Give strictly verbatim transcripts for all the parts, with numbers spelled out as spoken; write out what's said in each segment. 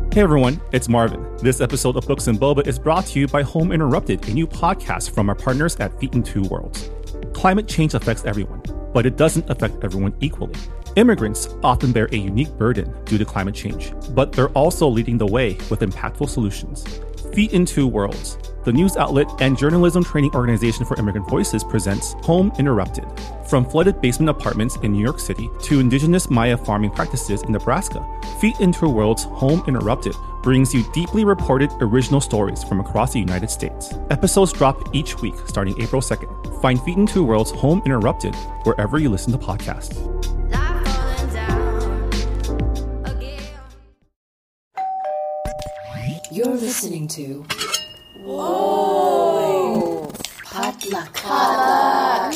Hey everyone, it's Marvin. This episode of Books and Boba is brought to you by Home Interrupted, a new podcast from our partners at Feet in Two Worlds. Climate change affects everyone, but it doesn't affect everyone equally. Immigrants often bear a unique burden due to climate change, but they're also leading the way with impactful solutions. Feet in Two Worlds, the news outlet and journalism training organization for immigrant voices, presents Home Interrupted. From flooded basement apartments in New York City to indigenous Maya farming practices in Nebraska, Feet in Two Worlds Home Interrupted brings you deeply reported original stories from across the United States. Episodes drop each week starting April second. Find Feet in Two Worlds Home Interrupted wherever you listen to podcasts. You're listening to Whoa! Potluck. Potluck.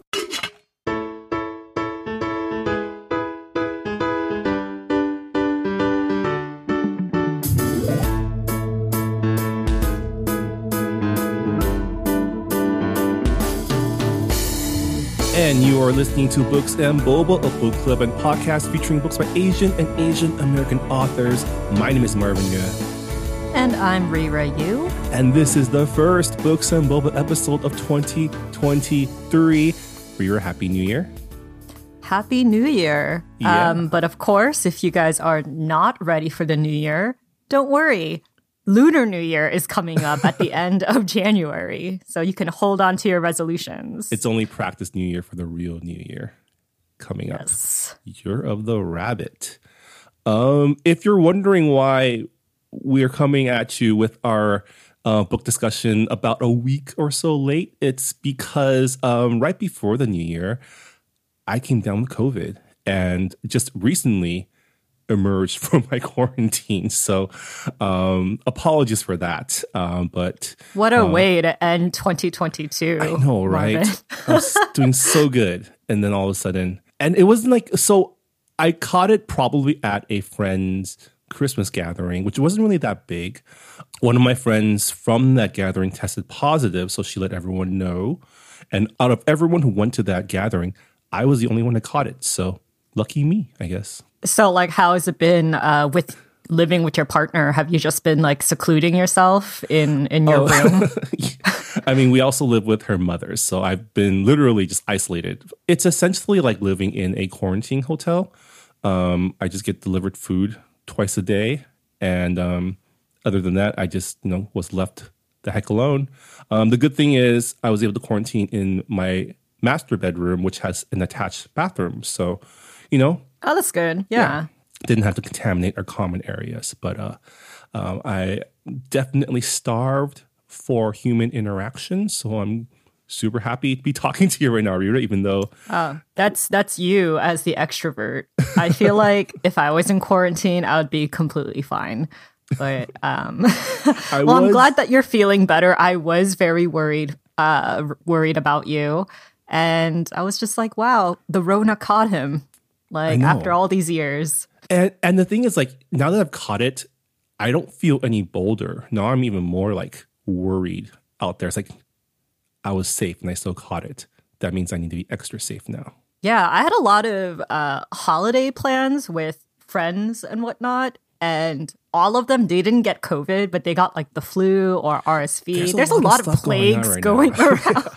And you are listening to Books and Boba, a book club and podcast featuring books by Asian and Asian American authors. My name is Marvin Yue. And I'm Rira Yu. And this is the first Books and Boba episode of twenty twenty-three. Rira, Happy New Year. Happy New Year. Yeah. Um, but of course, if you guys are not ready for the New Year, don't worry. Lunar New Year is coming up at the end of January, so you can hold on to your resolutions. It's only practice New Year for the real New Year coming up. Yes. Year of the Rabbit. Um, if you're wondering why we're coming at you with our uh, book discussion about a week or so late, it's because um, right before the New Year, I came down with COVID and just recently emerged from my quarantine. So um, apologies for that. Um, but what a uh, way to end twenty twenty-two. I know, right? I was doing so good. And then all of a sudden, and it wasn't like, so I caught it probably at a friend's Christmas gathering, which wasn't really that big. One of my friends from that gathering tested positive, so she let everyone know. And out of everyone who went to that gathering, I was the only one that caught it. So lucky me, I guess. So, like, how has it been uh, with living with your partner? Have you just been like secluding yourself in in your oh. room? I mean, we also live with her mother, so I've been literally just isolated. It's essentially like living in a quarantine hotel. Um, I just get delivered food twice a day, and um, other than that, I just you know was left the heck alone. Um, the good thing is I was able to quarantine in my master bedroom, which has an attached bathroom. So, you know, oh, that's good. Yeah, yeah. Didn't have to contaminate our common areas, but uh, um, I definitely starved for human interaction. So I'm super happy to be talking to you right now, Rira, even though... Oh, that's that's you as the extrovert. I feel like if I was in quarantine, I would be completely fine. But, um... well, was... I'm glad that you're feeling better. I was very worried, uh, worried about you. And I was just like, wow, the Rona caught him. Like, after all these years. And, and the thing is, like, now that I've caught it, I don't feel any bolder. Now I'm even more, like, worried out there. It's like... I was safe and I still caught it. That means I need to be extra safe now. Yeah, I had a lot of uh, holiday plans with friends and whatnot, and all of them, they didn't get COVID, but they got like the flu or R S V. There's a There's lot a lot of of, stuff plagues going on right going around.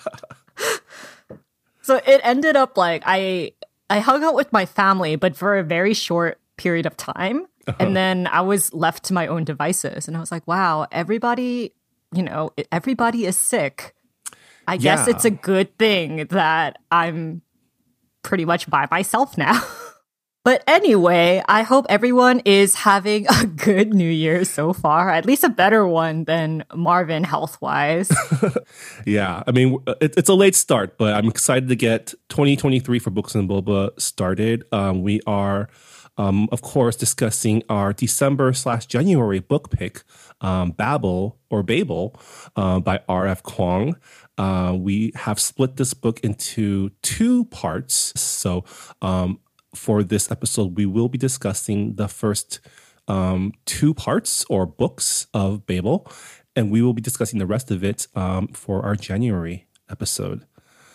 So it ended up like I I hung out with my family, but for a very short period of time. Uh-huh. And then I was left to my own devices. And I was like, wow, everybody, you know, everybody is sick. I guess yeah. it's a good thing that I'm pretty much by myself now. But anyway, I hope everyone is having a good New Year so far, at least a better one than Marvin health-wise. Yeah, I mean, it, it's a late start, but I'm excited to get twenty twenty-three for Books and Boba started. Um, we are, um, of course, discussing our December slash January book pick, um, Babel or Babel uh, by R F Kuang. Uh, we have split this book into two parts. So um, for this episode, we will be discussing the first um, two parts or books of Babel, and we will be discussing the rest of it um, for our January episode.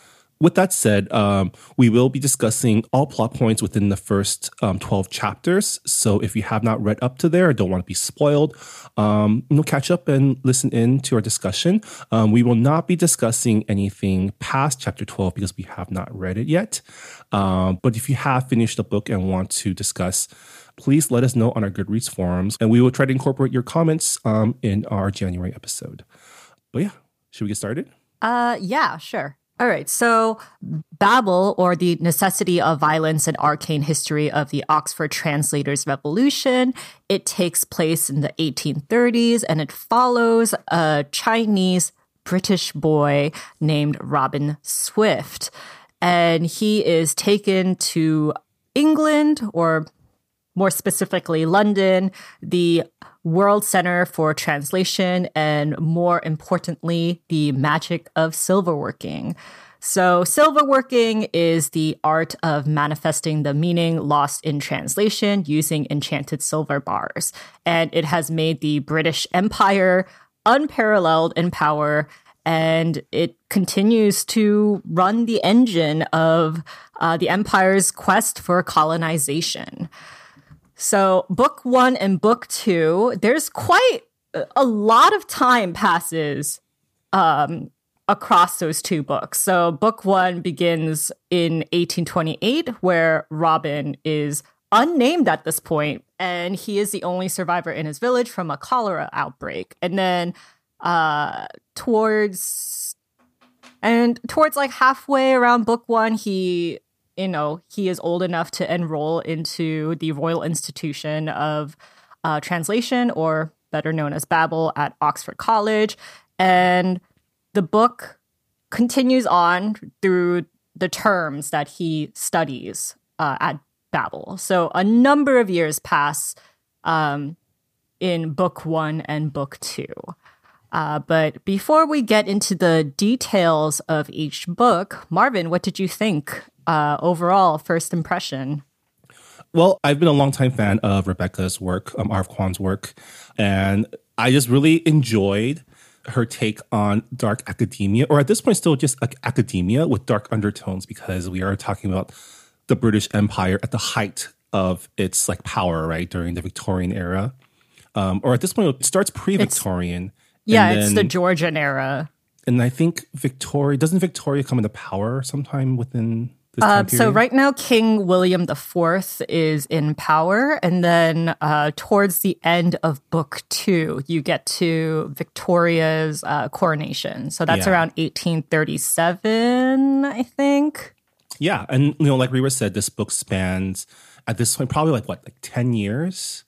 With that said, um, we will be discussing all plot points within the first um, twelve chapters. So if you have not read up to there or don't want to be spoiled, um, you know, catch up and listen in to our discussion. Um, we will not be discussing anything past chapter twelve because we have not read it yet. Um, but if you have finished the book and want to discuss, please let us know on our Goodreads forums, and we will try to incorporate your comments um, in our January episode. But yeah, should we get started? Uh, yeah, sure. All right, so Babel, or the Necessity of Violence and Arcane History of the Oxford Translators' Revolution, it takes place in the eighteen thirties, and it follows a Chinese British boy named Robin Swift. And he is taken to England, or more specifically London, the World Center for Translation, and more importantly, the magic of silverworking. So silverworking is the art of manifesting the meaning lost in translation using enchanted silver bars. And it has made the British Empire unparalleled in power, and it continues to run the engine of uh, the empire's quest for colonization. So book one and book two, there's quite a lot of time passes um, across those two books. So book one begins in eighteen twenty-eight, where Robin is unnamed at this point, and he is the only survivor in his village from a cholera outbreak. And then uh, towards and towards like halfway around book one, he you know, he is old enough to enroll into the Royal Institution of uh, Translation, or better known as Babel, at Oxford College. And the book continues on through the terms that he studies uh, at Babel. So a number of years pass um, in book one and book two. Uh, but before we get into the details of each book, Marvin, what did you think uh, overall, first impression? Well, I've been a longtime fan of Rebecca's work, um, R F Kuang's work, and I just really enjoyed her take on dark academia, or at this point still just like academia with dark undertones, because we are talking about the British Empire at the height of its like power, right, during the Victorian era. Um, or at this point, it starts pre-Victorian. It's, yeah, then, it's the Georgian era. And I think Victoria, doesn't Victoria come into power sometime within this time uh, period? So right now, King William the Fourth is in power. And then uh, towards the end of book two, you get to Victoria's uh, coronation. So that's yeah. around eighteen thirty-seven, I think. Yeah. And, you know, like Reba said, this book spans at this point probably like, what, like ten years?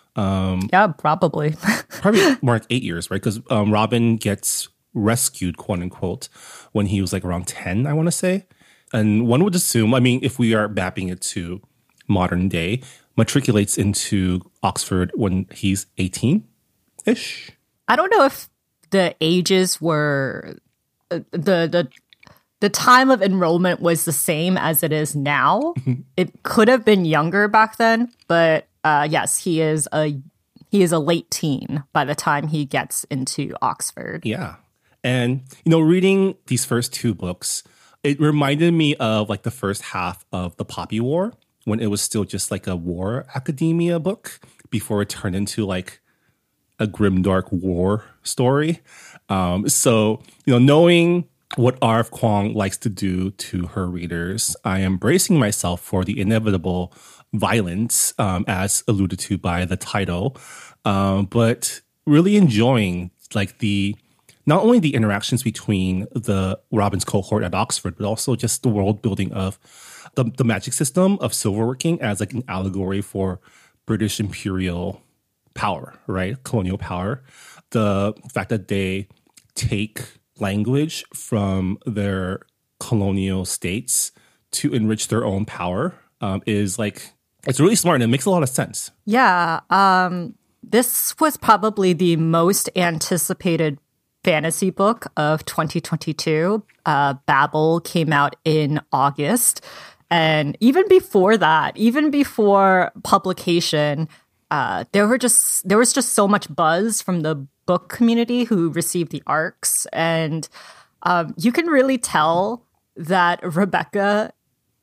Um, yeah, probably. probably more like eight years, right? Because um, Robin gets rescued, quote unquote, when he was like around ten, I want to say. And one would assume, I mean, if we are mapping it to modern day, matriculates into Oxford when he's eighteen-ish. I don't know if the ages were, uh, the the the time of enrollment was the same as it is now. It could have been younger back then, but uh, yes, he is a he is a late teen by the time he gets into Oxford. Yeah. And, you know, reading these first two books, it reminded me of like the first half of The Poppy War, when it was still just like a war academia book before it turned into like a grimdark war story. Um, so, you know, knowing what R F Kuang likes to do to her readers, I am bracing myself for the inevitable violence, um, as alluded to by the title, um, but really enjoying like the not only the interactions between the Robin's cohort at Oxford, but also just the world building of the, the magic system of silverworking as like an allegory for British imperial power, right? Colonial power. The fact that they take language from their colonial states to enrich their own power um, is like, it's really smart and it makes a lot of sense. Yeah. Um, this was probably the most anticipated fantasy book of twenty twenty-two. Uh, Babel came out in August. And even before that, even before publication, uh, there were just there was just so much buzz from the book community who received the arcs. And um, you can really tell that Rebecca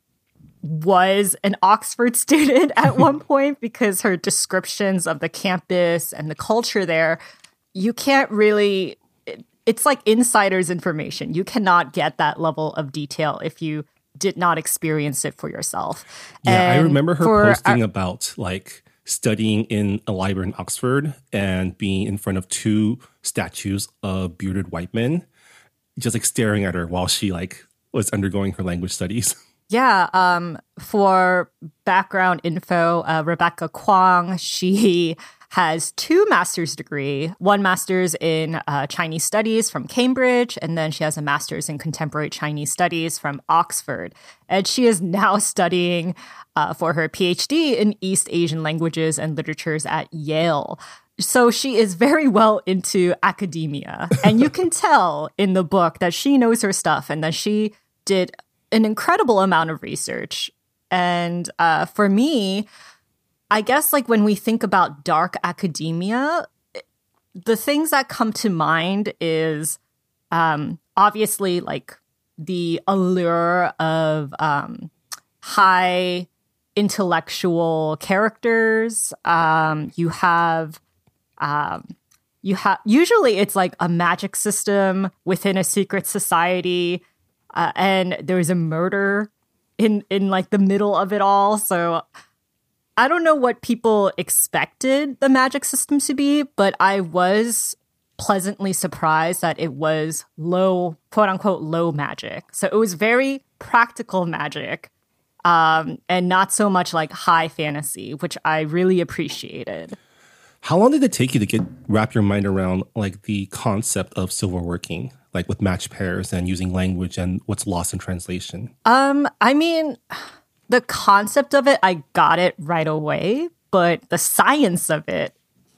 was an Oxford student at one point because her descriptions of the campus and the culture there, you can't really, it, it's like insider's information. You cannot get that level of detail if you did not experience it for yourself. Yeah, and I remember her for posting our, about like studying in a library in Oxford and being in front of two statues of bearded white men, just like staring at her while she like was undergoing her language studies. Yeah, um, for background info, uh, Rebecca Kwong, she has two master's degree, one master's in uh, Chinese studies from Cambridge, and then she has a master's in contemporary Chinese studies from Oxford. And she is now studying uh, for her PhD in East Asian languages and literatures at Yale. So she is very well into academia. And you can tell in the book that she knows her stuff and that she did an incredible amount of research. And uh, for me, I guess like when we think about dark academia, the things that come to mind is um, obviously like the allure of um, high intellectual characters. Um, you have um, you have usually it's like a magic system within a secret society. Uh, and there's a murder in, in like the middle of it all. So I don't know what people expected the magic system to be, but I was pleasantly surprised that it was low, quote unquote, low magic. So it was very practical magic um, and not so much like high fantasy, which I really appreciated. How long did it take you to get wrap your mind around like the concept of silver working, like with match pairs and using language and what's lost in translation? Um, I mean, the concept of it, I got it right away, but the science of it,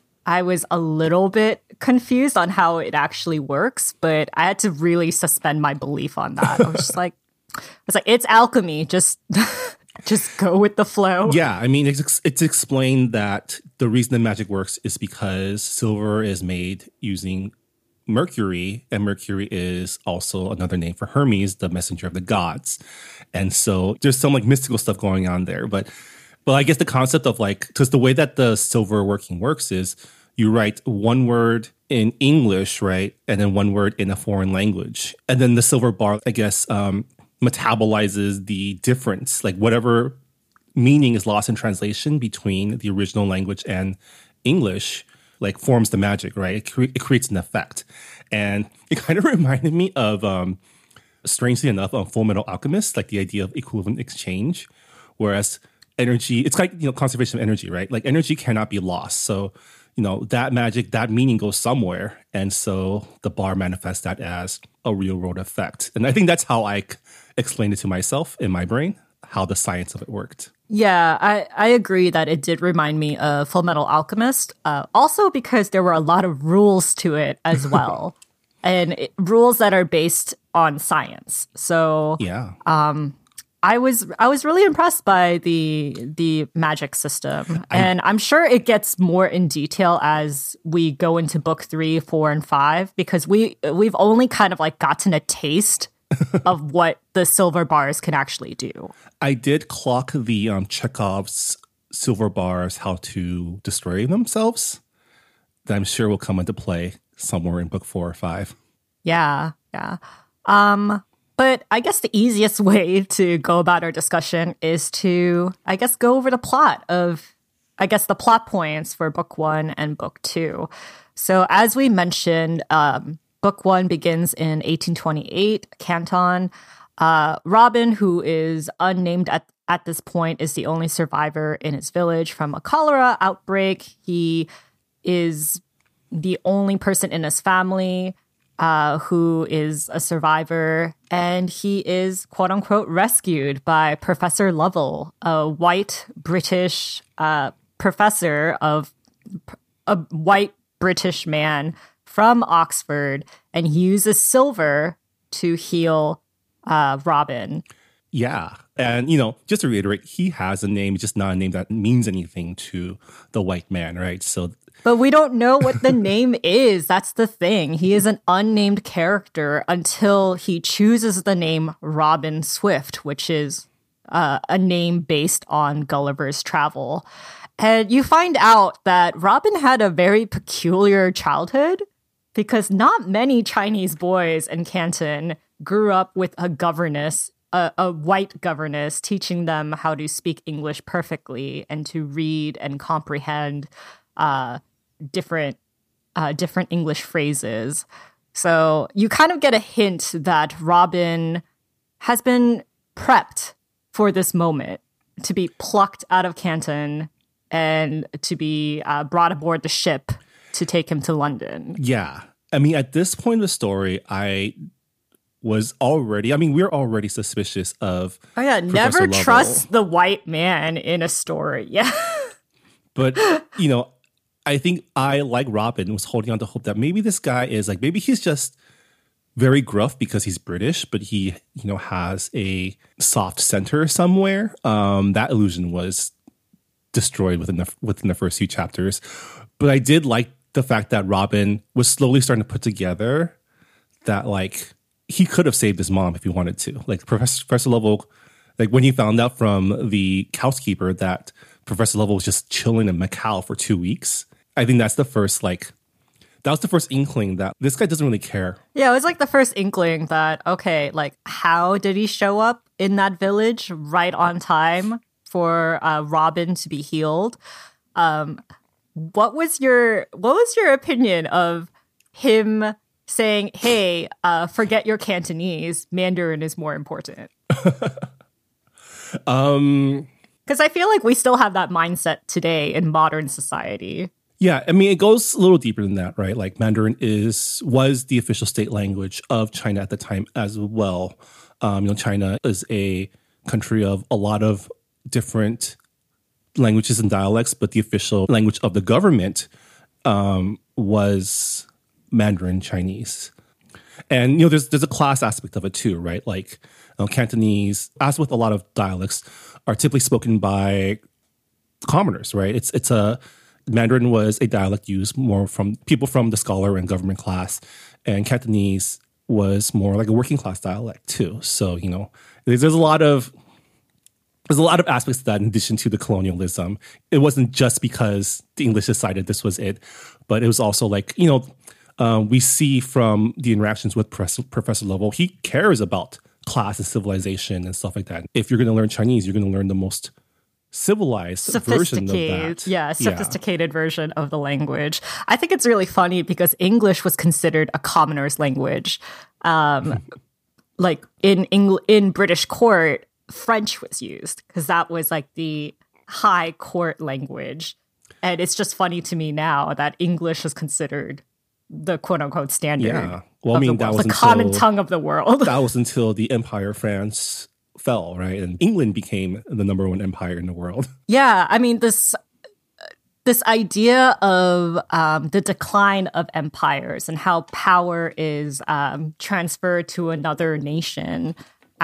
I was a little bit confused on how it actually works, but I had to really suspend my belief on that. I was just like, I was like, it's alchemy. Just Just go with the flow. Yeah, I mean, it's, it's explained that the reason the magic works is because silver is made using Mercury, and Mercury is also another name for Hermes, the messenger of the gods. And so there's some like mystical stuff going on there. But, but I guess the concept of like, because the way that the silver working works is you write one word in English, right? And then one word in a foreign language. And then the silver bar, I guess, um, metabolizes the difference, like whatever meaning is lost in translation between the original language and English, like forms the magic, right? It, cre- it creates an effect. And it kind of reminded me of, um, strangely enough, on Full Metal Alchemist, like the idea of equivalent exchange, whereas energy, it's like, you know, conservation of energy, right? Like energy cannot be lost. So, you know, that magic, that meaning goes somewhere. And so the bar manifests that as a real world effect. And I think that's how I explained it to myself in my brain, how the science of it worked. Yeah, I, I agree that it did remind me of Full Metal Alchemist. Uh, also because there were a lot of rules to it as well. and it, rules that are based on science. So yeah. Um, I was I was really impressed by the the magic system, I, and I'm sure it gets more in detail as we go into book three, four, and five, because we we've only kind of like gotten a taste of what the silver bars can actually do. I did clock the um, Chekhov's silver bars, how to destroy themselves. That I'm sure will come into play somewhere in book four or five. Yeah, yeah. Um. But I guess the easiest way to go about our discussion is to, I guess, go over the plot of, I guess, the plot points for book one and book two. So as we mentioned, um, book one begins in eighteen twenty-eight, Canton. Uh, Robin, who is unnamed at, at this point, is the only survivor in his village from a cholera outbreak. He is the only person in his family Uh, who is a survivor, and he is, quote unquote, rescued by Professor Lovell, a white British uh, professor of a white British man from Oxford, and he uses silver to heal uh, Robin. Yeah. And, you know, just to reiterate, he has a name, just not a name that means anything to the white man, right? So, but we don't know what the name is. That's the thing. He is an unnamed character until he chooses the name Robin Swift, which is uh, a name based on Gulliver's Travel. And you find out that Robin had a very peculiar childhood because not many Chinese boys in Canton grew up with a governess, a, a white governess, teaching them how to speak English perfectly and to read and comprehend uh, different uh, different English phrases. So you kind of get a hint that Robin has been prepped for this moment to be plucked out of Canton and to be uh, brought aboard the ship to take him to London. Yeah. I mean, at this point in the story, I was already, I mean, we're already suspicious of Oh yeah, Professor never Lovell. trust the white man in a story. Yeah. But, you know, I think I, like Robin, was holding on to hope that maybe this guy is like, maybe he's just very gruff because he's British, but he, you know, has a soft center somewhere. Um, that illusion was destroyed within the within the first few chapters. But I did like the fact that Robin was slowly starting to put together that, like, he could have saved his mom if he wanted to. Like, Professor, Professor Lovell, like, when he found out from the housekeeper that Professor Lovell was just chilling in Macau for two weeks, I think that's the first, like, that was the first inkling that this guy doesn't really care. Yeah, it was like the first inkling that, okay, like, how did he show up in that village right on time for uh, Robin to be healed? Um, what was your what was your opinion of him saying, hey, uh, forget your Cantonese, Mandarin is more important? um, Because I feel like we still have that mindset today in modern society. Yeah, I mean, it goes a little deeper than that, right? Like, Mandarin is was the official state language of China at the time as well. Um, you know, China is a country of a lot of different languages and dialects, but the official language of the government um, was Mandarin Chinese. And, you know, there's there's a class aspect of it too, right? Like, you know, Cantonese, as with a lot of dialects, are typically spoken by commoners, right? It's it's a Mandarin was a dialect used more from people from the scholar and government class, and Cantonese was more like a working class dialect too. So, you know, there's, there's a lot of there's a lot of aspects to that in addition to the colonialism. It wasn't just because the English decided this was it, but it was also like, you know, uh, we see from the interactions with Professor, Professor Lovell, he cares about class and civilization and stuff like that. If you're going to learn Chinese, you're going to learn the most civilized version of that. Yeah, sophisticated yeah. version of the language. I think it's really funny because English was considered a commoner's language. Um, like in Engl- in British court, French was used because that was like the high court language. And it's just funny to me now that English is considered the quote unquote standard. Yeah. Well, I mean, that was the until, common tongue of the world. That was until the Empire of France fell, right? And England became the number one empire in the world. Yeah. I mean, this this idea of um, the decline of empires and how power is um, transferred to another nation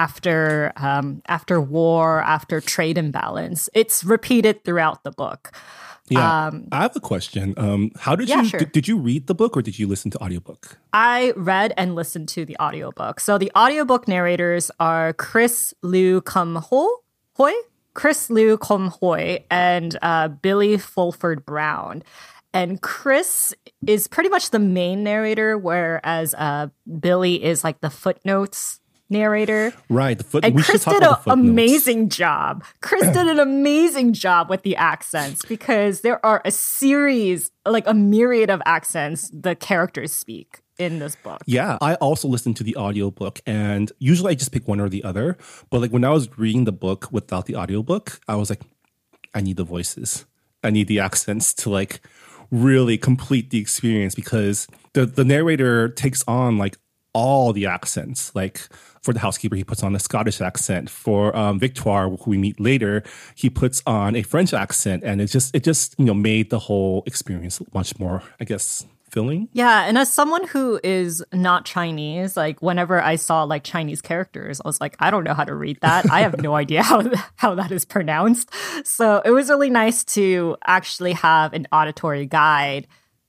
after um, after war, after trade imbalance. It's repeated throughout the book. Yeah, um, I have a question. Um, how did yeah, you sure. did, did you read the book or did you listen to audiobook? I read and listened to the audiobook. So the audiobook narrators are Chris Liu Kum Ho, Hoy, Chris Liu Kum Hoy, and uh, Billy Fulford Brown. And Chris is pretty much the main narrator, whereas uh, Billy is like the footnotes narrator. Right. The foot- and we Chris should talk did about an the amazing job. Chris did an amazing job with the accents because there are a series, like a myriad of accents the characters speak in this book. Yeah. I also listened to the audiobook, and usually I just pick one or the other. But like when I was reading the book without the audiobook, I was like, I need the voices. I need the accents to like really complete the experience, because the, the narrator takes on like all the accents. Like for the housekeeper, he puts on a Scottish accent. For um, Victoire, who we meet later, he puts on a French accent, and it just it just you know made the whole experience much more, I guess, fulfilling. Yeah, and as someone who is not Chinese, like whenever I saw like Chinese characters, I was like, I don't know how to read that. I have no idea how how that is pronounced. So it was really nice to actually have an auditory guide.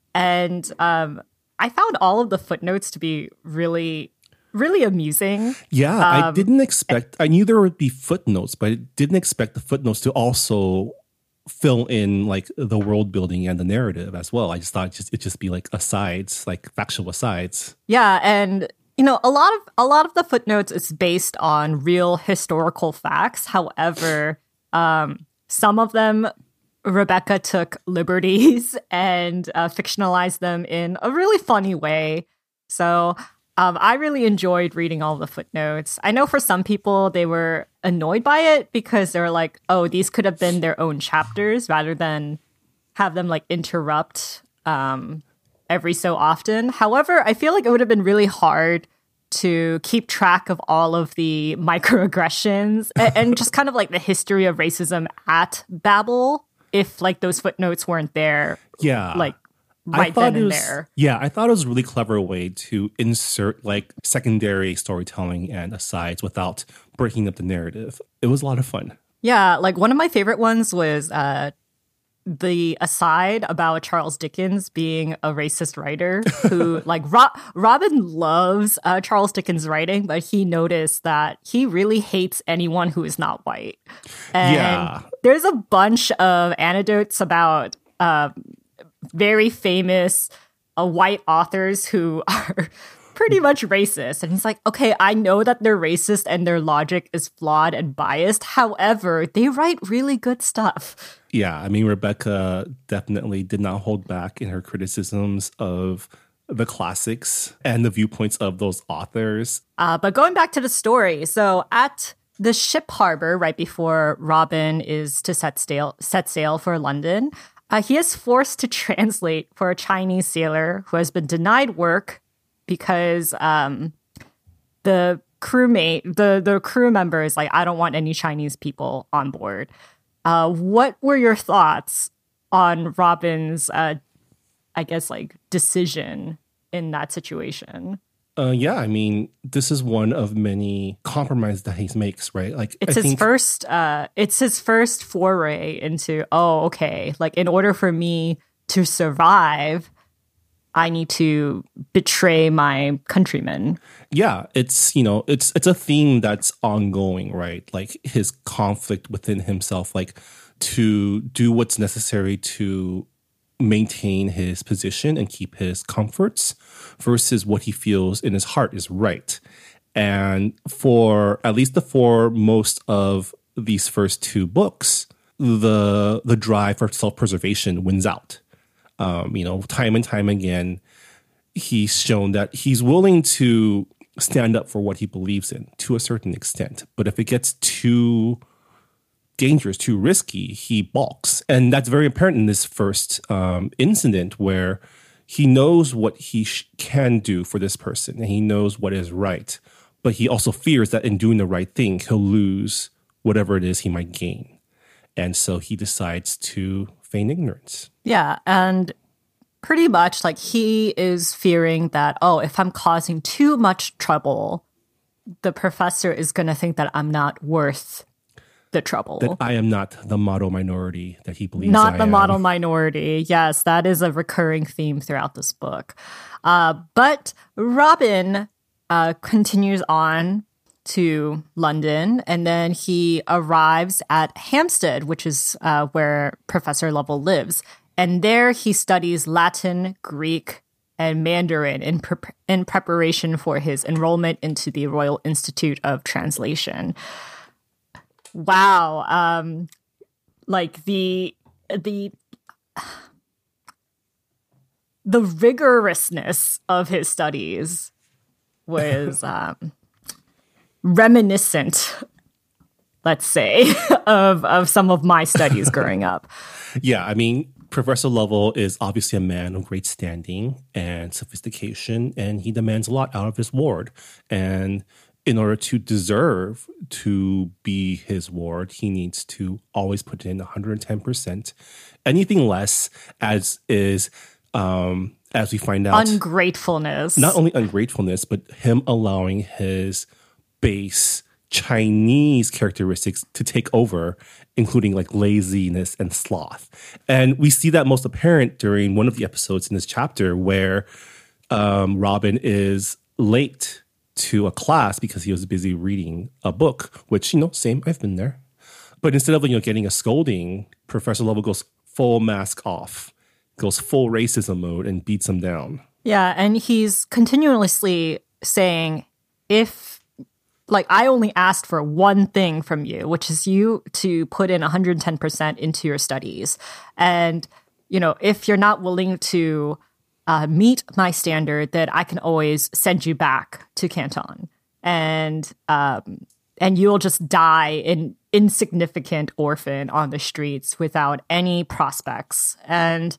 And um, I found all of the footnotes to be really, really amusing. Yeah, um, I didn't expect, I knew there would be footnotes, but I didn't expect the footnotes to also fill in like the world building and the narrative as well. I just thought it'd just, it'd just be like asides, like factual asides. Yeah, and you know, a lot of a lot of the footnotes is based on real historical facts. However, um, some of them Rebecca took liberties and uh, fictionalized them in a really funny way. So Um, I really enjoyed reading all the footnotes. I know for some people they were annoyed by it because they were like, oh, these could have been their own chapters rather than have them like interrupt um, every so often. However, I feel like it would have been really hard to keep track of all of the microaggressions and, and just kind of like the history of racism at Babel if like those footnotes weren't there. Yeah. Like, right then and was, there. Yeah, I thought it was a really clever way to insert like secondary storytelling and asides without breaking up the narrative. It was a lot of fun. Yeah, like one of my favorite ones was uh, the aside about Charles Dickens being a racist writer who like Ro- Robin loves uh, Charles Dickens' writing, but he noticed that he really hates anyone who is not white. And yeah. There's a bunch of anecdotes about uh, very famous uh, white authors who are pretty much racist. And he's like, okay, I know that they're racist and their logic is flawed and biased. However, they write really good stuff. Yeah, I mean, Rebecca definitely did not hold back in her criticisms of the classics and the viewpoints of those authors. Uh, but going back to the story, so at the ship harbor right before Robin is to set sail, set sail for London, uh, he is forced to translate for a Chinese sailor who has been denied work because um, the crewmate, the, the crew member is like, I don't want any Chinese people on board. Uh, what were your thoughts on Robin's, uh, I guess, like decision in that situation? Uh, yeah, I mean, this is one of many compromises that he makes, right? Like, it's I his think... first. Uh, it's his first foray into. Oh, okay. Like, in order for me to survive, I need to betray my countrymen. Yeah, it's, you know, it's it's a theme that's ongoing, right? Like his conflict within himself, like to do what's necessary to maintain his position and keep his comforts versus what he feels in his heart is right. And for at least the for most of these first two books, the the drive for self-preservation wins out. Um, you know, time and time again, he's shown that he's willing to stand up for what he believes in to a certain extent. But if it gets too dangerous, too risky, he balks. And that's very apparent in this first um, incident where he knows what he sh- can do for this person and he knows what is right. But he also fears that in doing the right thing, he'll lose whatever it is he might gain. And so he decides to feign ignorance. Yeah, and pretty much like he is fearing that, oh, if I'm causing too much trouble, the professor is going to think that I'm not worth the trouble. That I am not the model minority that he believes Not I the am. model minority. Yes, that is a recurring theme throughout this book. Uh, but Robin uh, continues on to London, and then he arrives at Hampstead, which is uh, where Professor Lovell lives. And there he studies Latin, Greek, and Mandarin in, pre- in preparation for his enrollment into the Royal Institute of Translation. Wow. Um, like the, the, the rigorousness of his studies was um, reminiscent, let's say, of, of some of my studies growing up. Yeah, I mean, Professor Lovell is obviously a man of great standing and sophistication, and he demands a lot out of his ward. And in order to deserve to be his ward, he needs to always put in one hundred ten percent. Anything less, as is um, as we find out. Ungratefulness. Not only ungratefulness, but him allowing his base Chinese characteristics to take over, including like laziness and sloth. And we see that most apparent during one of the episodes in this chapter where um, Robin is late to a class because he was busy reading a book, which, you know, same, I've been there. But instead of, you know, getting a scolding, Professor Lovell goes full mask off, goes full racism mode and beats him down. Yeah, and he's continuously saying, if, like, I only asked for one thing from you, which is you to put in one hundred ten percent into your studies. And, you know, if you're not willing to uh, meet my standard, then I can always send you back to Canton. And, um, and you'll just die an insignificant orphan on the streets without any prospects. And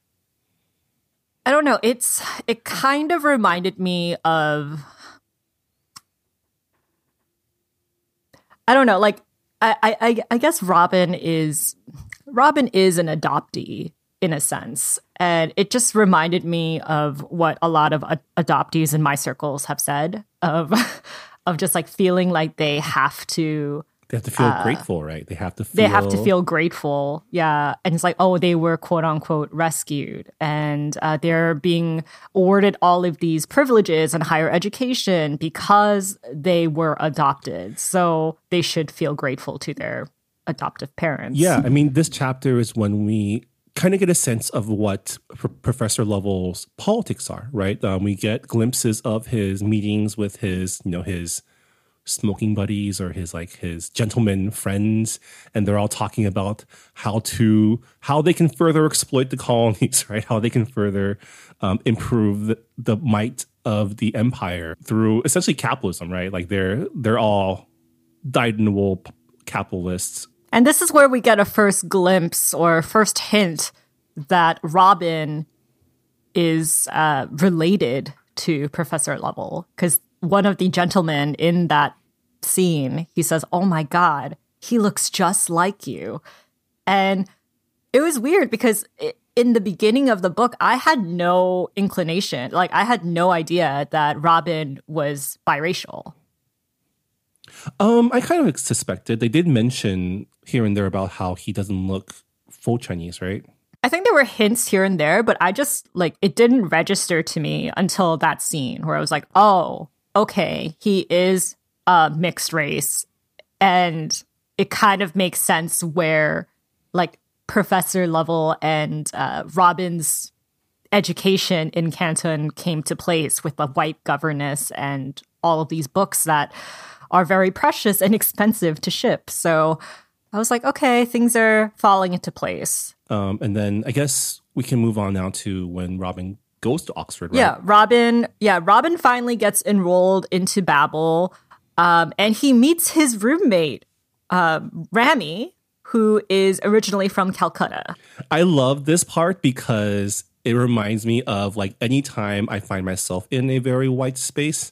I don't know, it's it kind of reminded me of, I don't know, like I I I guess Robin is Robin is an adoptee in a sense, and it just reminded me of what a lot of ad- adoptees in my circles have said of of just like feeling like they have to. They have to feel uh, grateful, right? They have to feel... They have to feel grateful, yeah. And it's like, oh, they were quote-unquote rescued. And uh, they're being awarded all of these privileges and higher education because they were adopted. So they should feel grateful to their adoptive parents. Yeah, I mean, this chapter is when we kind of get a sense of what P- Professor Lovell's politics are, right? Um, we get glimpses of his meetings with his, you know, his... smoking buddies or his like his gentleman friends, and they're all talking about how to how they can further exploit the colonies, right? How they can further um, improve the, the might of the empire through essentially capitalism, right? Like they're they're all dyed-in-the-wool capitalists. And this is where we get a first glimpse or first hint that Robin is uh, related to Professor Lovell, because one of the gentlemen in that scene, he says, oh my God, he looks just like you. And it was weird because it, in the beginning of the book, I had no inclination, like I had no idea that Robin was biracial. Um, I kind of suspected. They did mention here and there about how he doesn't look full Chinese, right? I think there were hints here and there, but I just, like, it didn't register to me until that scene where I was like, oh, okay, he is a mixed race. And it kind of makes sense where, like, Professor Lovell and uh, Robin's education in Canton came to place with the white governess and all of these books that are very precious and expensive to ship. So I was like, okay, things are falling into place. Um, and then I guess we can move on now to when Robin goes to Oxford, right? Yeah, Robin. Yeah, Robin finally gets enrolled into Babel, um, and he meets his roommate, um, Rami, who is originally from Calcutta. I love this part because it reminds me of like anytime I find myself in a very white space,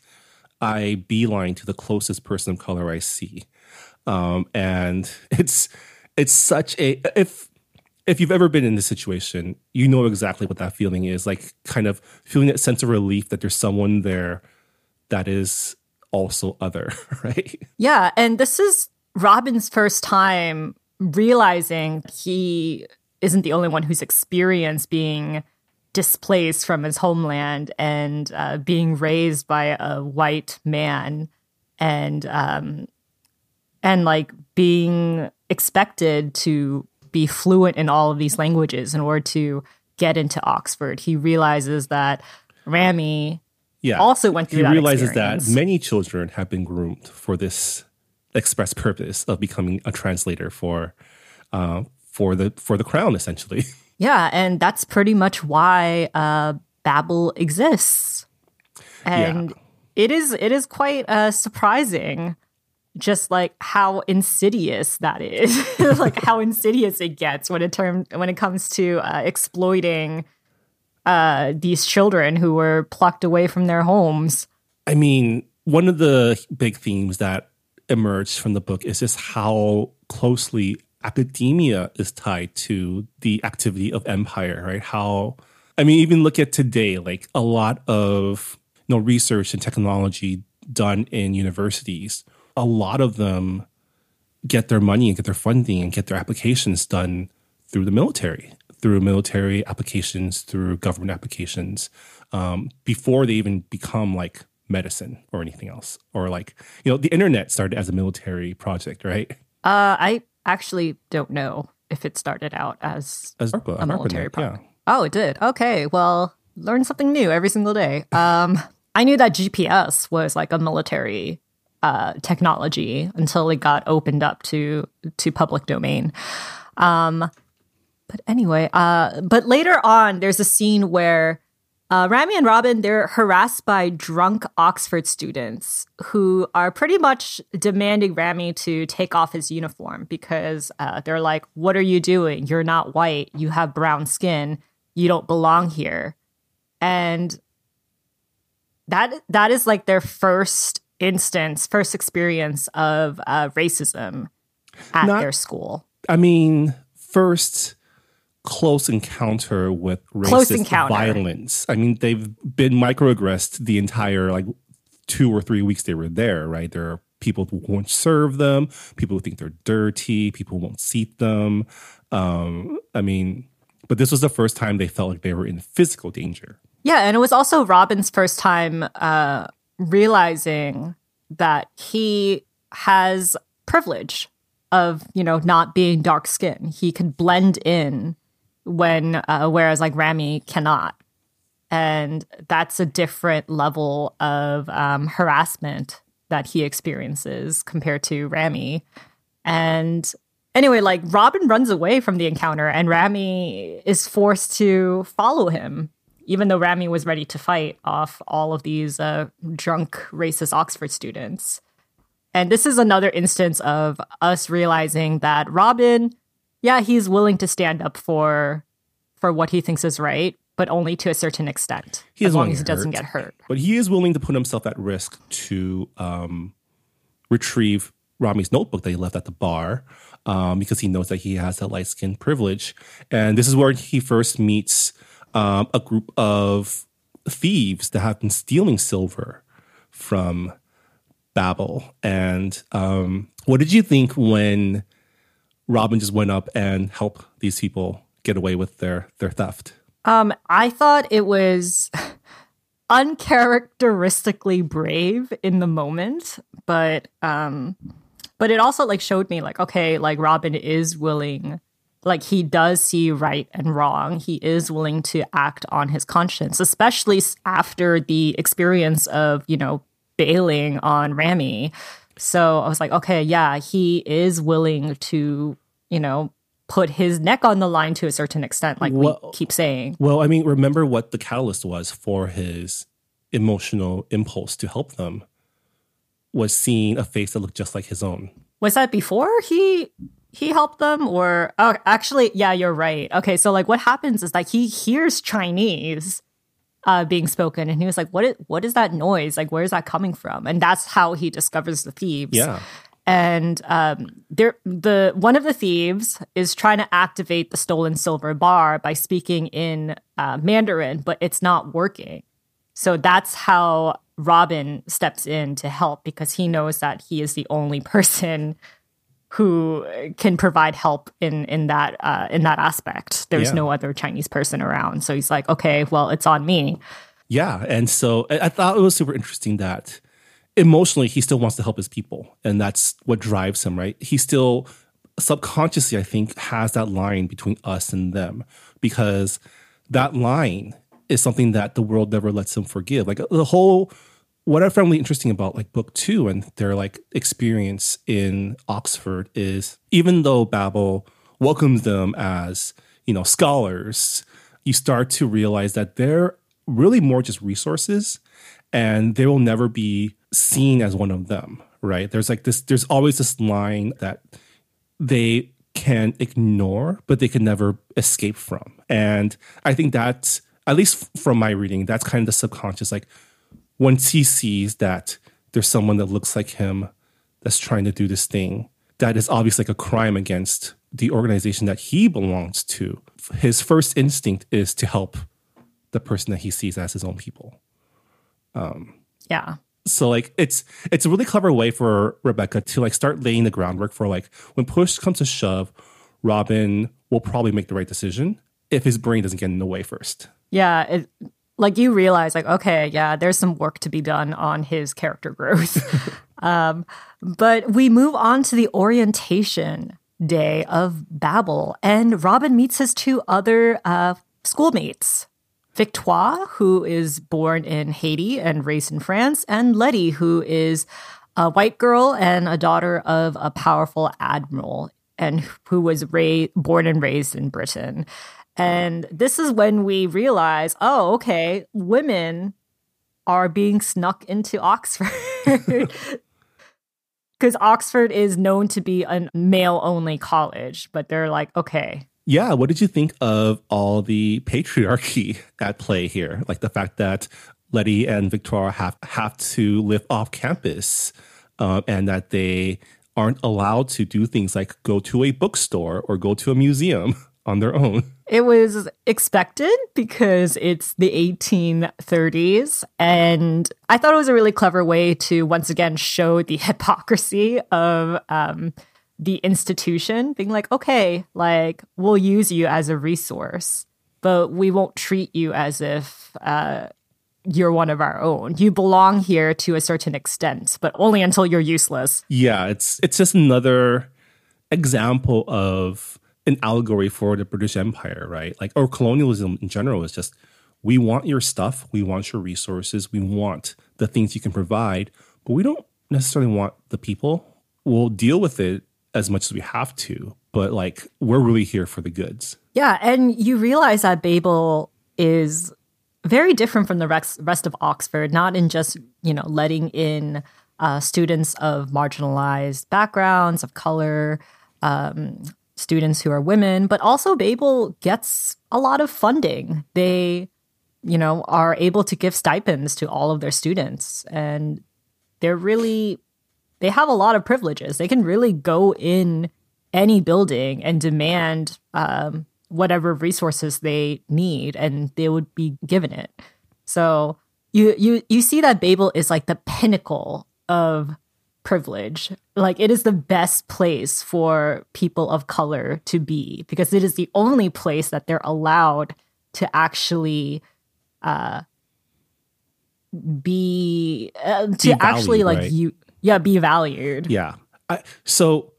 I beeline to the closest person of color I see, um, and it's it's such a if. If you've ever been in this situation, you know exactly what that feeling is, like kind of feeling that sense of relief that there's someone there that is also other, right? Yeah, and this is Robin's first time realizing he isn't the only one who's experienced being displaced from his homeland and uh, being raised by a white man and um, and like being expected to be fluent in all of these languages in order to get into Oxford. He realizes that Rami yeah. also went through he that He realizes experience. that many children have been groomed for this express purpose of becoming a translator for uh, for the for the crown, essentially. Yeah, and that's pretty much why uh, Babel exists. And yeah. it is it is quite uh, surprising just like how insidious that is, like how insidious it gets when it term when it comes to uh, exploiting uh, these children who were plucked away from their homes. I mean, one of the big themes that emerged from the book is just how closely academia is tied to the activity of empire, right? How I mean, even look at today, like a lot of you know research and technology done in universities, a lot of them get their money and get their funding and get their applications done through the military, through military applications, through government applications, um, before they even become like medicine or anything else. Or like, you know, the internet started as a military project, right? Uh, I actually don't know if it started out as, as ARPA, a military ARPANET, project. Yeah. Oh, it did. Okay, well, learn something new every single day. Um, I knew that G P S was like a military uh, technology until it got opened up to to public domain. Um, but anyway, uh, but later on, there's a scene where uh, Rami and Robin, they're harassed by drunk Oxford students who are pretty much demanding Rami to take off his uniform because uh, they're like, what are you doing? You're not white. You have brown skin. You don't belong here. And that that is like their first instance, first experience of uh, racism at Not, their school. I mean, first close encounter with racist encounter. violence. I mean, they've been microaggressed the entire like two or three weeks they were there, right? There are people who won't serve them, people who think they're dirty, people who won't seat them. Um, I mean, but this was the first time they felt like they were in physical danger. Yeah, and it was also Robin's first time uh, realizing that he has privilege of, you know, not being dark skinned. He can blend in when, uh, whereas like Rami cannot. And that's a different level of um, harassment that he experiences compared to Rami. And anyway, like Robin runs away from the encounter and Rami is forced to follow him, even though Rami was ready to fight off all of these uh, drunk, racist Oxford students. And this is another instance of us realizing that Robin, yeah, he's willing to stand up for for what he thinks is right, but only to a certain extent, he as long as he doesn't get hurt. But he is willing to put himself at risk to um, retrieve Rami's notebook that he left at the bar um, because he knows that he has that light skin privilege. And this is where he first meets um, a group of thieves that have been stealing silver from Babel. And um, what did you think when Robin just went up and helped these people get away with their, their theft? Um, I thought it was uncharacteristically brave in the moment, but um, but it also like showed me like, okay, like Robin is willing, like he does see right and wrong. He is willing to act on his conscience, especially after the experience of, you know, bailing on Rami. So I was like, okay, yeah, he is willing to, you know, put his neck on the line to a certain extent, like well, we keep saying. Well, I mean, remember what the catalyst was for his emotional impulse to help them was seeing a face that looked just like his own. Was that before he he helped them? Or, oh, actually, yeah, you're right. Okay, so like what happens is like he hears Chinese uh, being spoken and he was like, what is, what is that noise? Like, where is that coming from? And that's how he discovers the thieves. Yeah. And um, there, the one of the thieves is trying to activate the stolen silver bar by speaking in uh, Mandarin, but it's not working. So that's how Robin steps in to help because he knows that he is the only person who can provide help in in that uh, in that aspect. There's yeah. no other Chinese person around, so he's like, okay, well, it's on me. Yeah, and so I, I thought it was super interesting that emotionally, he still wants to help his people. And that's what drives him, right? He still subconsciously, I think, has that line between us and them because that line is something that the world never lets him forgive. Like the whole, what I found really interesting about like book two and their like experience in Oxford is even though Babel welcomes them as, you know, scholars, you start to realize that they're really more just resources and they will never be seen as one of them, right? There's like this, there's always this line that they can ignore, but they can never escape from. And I think that's, at least from my reading, that's kind of the subconscious. Like once he sees that there's someone that looks like him that's trying to do this thing, that is obviously like a crime against the organization that he belongs to. His first instinct is to help the person that he sees as his own people. Um, yeah. So like it's it's a really clever way for Rebecca to like start laying the groundwork for like when push comes to shove, Robin will probably make the right decision if his brain doesn't get in the way first. Yeah, it, like you realize like, okay, yeah, there's some work to be done on his character growth. um, but we move on to the orientation day of Babel, and Robin meets his two other uh, schoolmates. Victoire, who is born in Haiti and raised in France, and Letty, who is a white girl and a daughter of a powerful admiral, and who was ra- born and raised in Britain. And this is when we realize, oh, okay, women are being snuck into Oxford. Because Oxford is known to be a male-only college, but they're like, okay. Yeah, what did you think of all the patriarchy at play here? Like the fact that Letty and Victoire have, have to live off campus um, and that they aren't allowed to do things like go to a bookstore or go to a museum on their own. It was expected because it's the eighteen thirties. And I thought it was a really clever way to once again show the hypocrisy of um, the institution being like, okay, like we'll use you as a resource, but we won't treat you as if uh, you're one of our own. You belong here to a certain extent, but only until you're useless. Yeah, it's it's just another example of an allegory for the British Empire, right? Like, or colonialism in general is just, we want your stuff, we want your resources, we want the things you can provide, but we don't necessarily want the people. We'll deal with it as much as we have to, but like, we're really here for the goods. Yeah, and you realize that Babel is very different from the rest, rest of Oxford, not in just, you know, letting in uh, students of marginalized backgrounds, of color, um, students who are women, but also Babel gets a lot of funding. They, you know, are able to give stipends to all of their students, and they're really, they have a lot of privileges. They can really go in any building and demand um, whatever resources they need, and they would be given it. So you you you see that Babel is like the pinnacle of privilege. Like, it is the best place for people of color to be, because it is the only place that they're allowed to actually uh, be uh, to be actually valued, like right? you yeah be valued. Yeah. I, so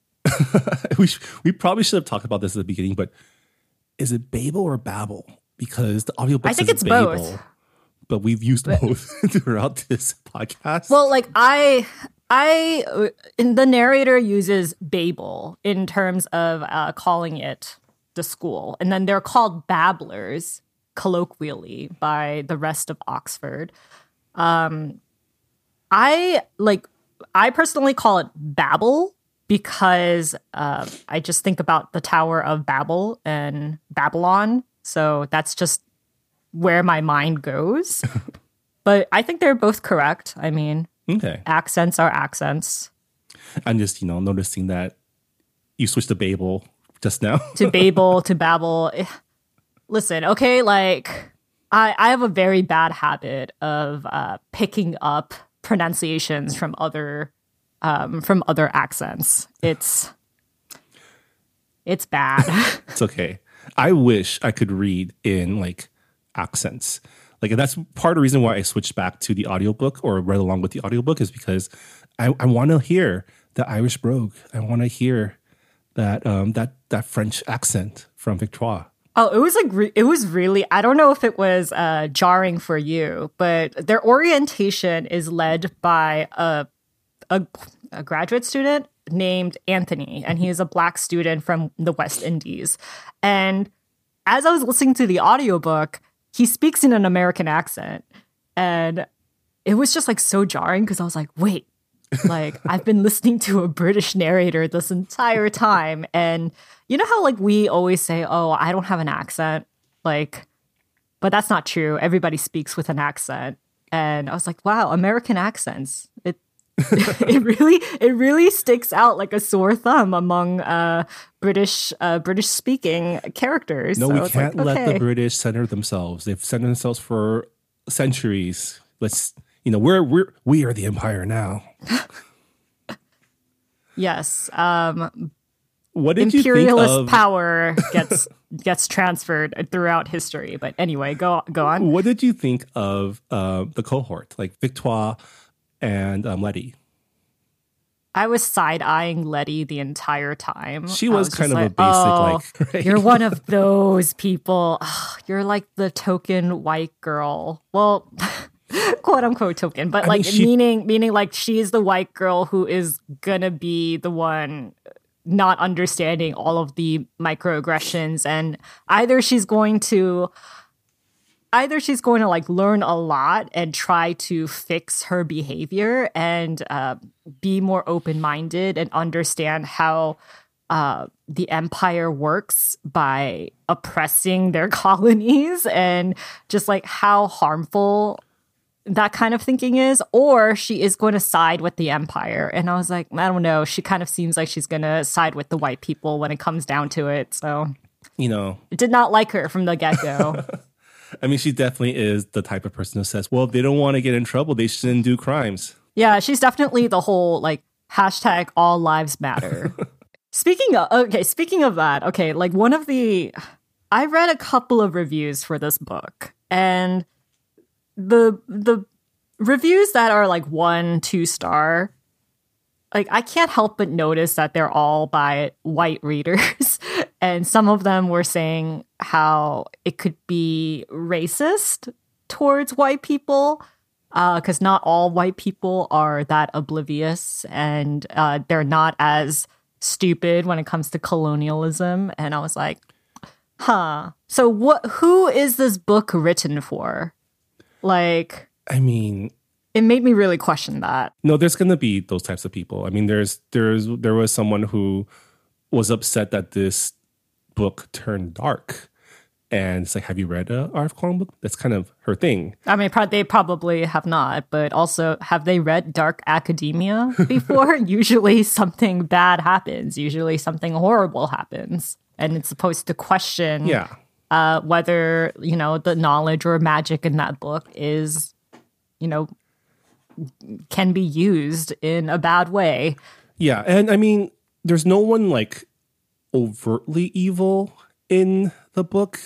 we sh- we probably should have talked about this at the beginning, but is it Babel or Babel? Because the audiobook I think says it's Babel, both. but we've used but, both throughout this podcast. Well, like I. I, in the narrator uses Babel in terms of uh, calling it the school. And then they're called babblers, colloquially, by the rest of Oxford. Um, I, like, I personally call it Babel because uh, I just think about the Tower of Babel and Babylon. So that's just where my mind goes. But I think they're both correct. I mean... Okay. Accents are accents. I'm just, you know, noticing that you switched to Babel just now. to Babel, to Babel. Listen, okay, like, I, I have a very bad habit of uh, picking up pronunciations from other um, from other accents. It's it's bad. It's okay. I wish I could read in, like, accents. Like, that's part of the reason why I switched back to the audiobook or read along with the audiobook is because I, I want to hear the Irish brogue. I want to hear that um, that that French accent from Victoire. Oh, it was like re- it was really. I don't know if it was uh, jarring for you, but their orientation is led by a, a a graduate student named Anthony, and he is a Black student from the West Indies. And as I was listening to the audiobook, he speaks in an American accent, and it was just like so jarring because I was like, wait, like I've been listening to a British narrator this entire time. And you know how like we always say, oh, I don't have an accent, like, but that's not true. Everybody speaks with an accent. And I was like, wow, American accents. It it really it really sticks out like a sore thumb among uh, British uh, British speaking characters. No, so we can't like, let okay. the British center themselves. They've centered themselves for centuries. Let's, you know, we're we're we are the empire now. Yes. Um, what did imperialist you think of, power gets gets transferred throughout history. But anyway, go go on. What did you think of uh, the cohort, like Victoire and um, Letty? I was side-eyeing Letty the entire time. She was, was kind of like, a basic, oh, like... Right? You're one of those people. Ugh, you're like the token white girl. Well, quote-unquote token, but I like mean, she... meaning meaning like she's the white girl who is gonna be the one not understanding all of the microaggressions, and either she's going to... Either she's going to like learn a lot and try to fix her behavior and uh, be more open-minded and understand how uh, the empire works by oppressing their colonies and just like how harmful that kind of thinking is, or she is going to side with the empire. And I was like, I don't know. She kind of seems like she's going to side with the white people when it comes down to it. So, you know, I did not like her from the get-go. I mean, she definitely is the type of person who says, well, if they don't want to get in trouble, they shouldn't do crimes. Yeah, she's definitely the whole, like, hashtag all lives matter. Speaking of, okay, speaking of that, okay, like one of the, I read a couple of reviews for this book, and the, the reviews that are like one, two star, like I can't help but notice that they're all by white readers. And some of them were saying how it could be racist towards white people, because uh, not all white people are that oblivious, and uh, they're not as stupid when it comes to colonialism. And I was like, huh. So what? Who is this book written for? Like, I mean... It made me really question that. No, there's going to be those types of people. I mean, there's there's there was someone who was upset that this book turned dark, and it's like, have you read a R F Kuang book? That's kind of her thing. I mean, pro- they probably have not, but also, have they read dark academia before? Usually something bad happens. Usually something horrible happens, and it's supposed to question yeah. uh, whether, you know, the knowledge or magic in that book is, you know, can be used in a bad way. Yeah, and I mean, there's no one like overtly evil in the book.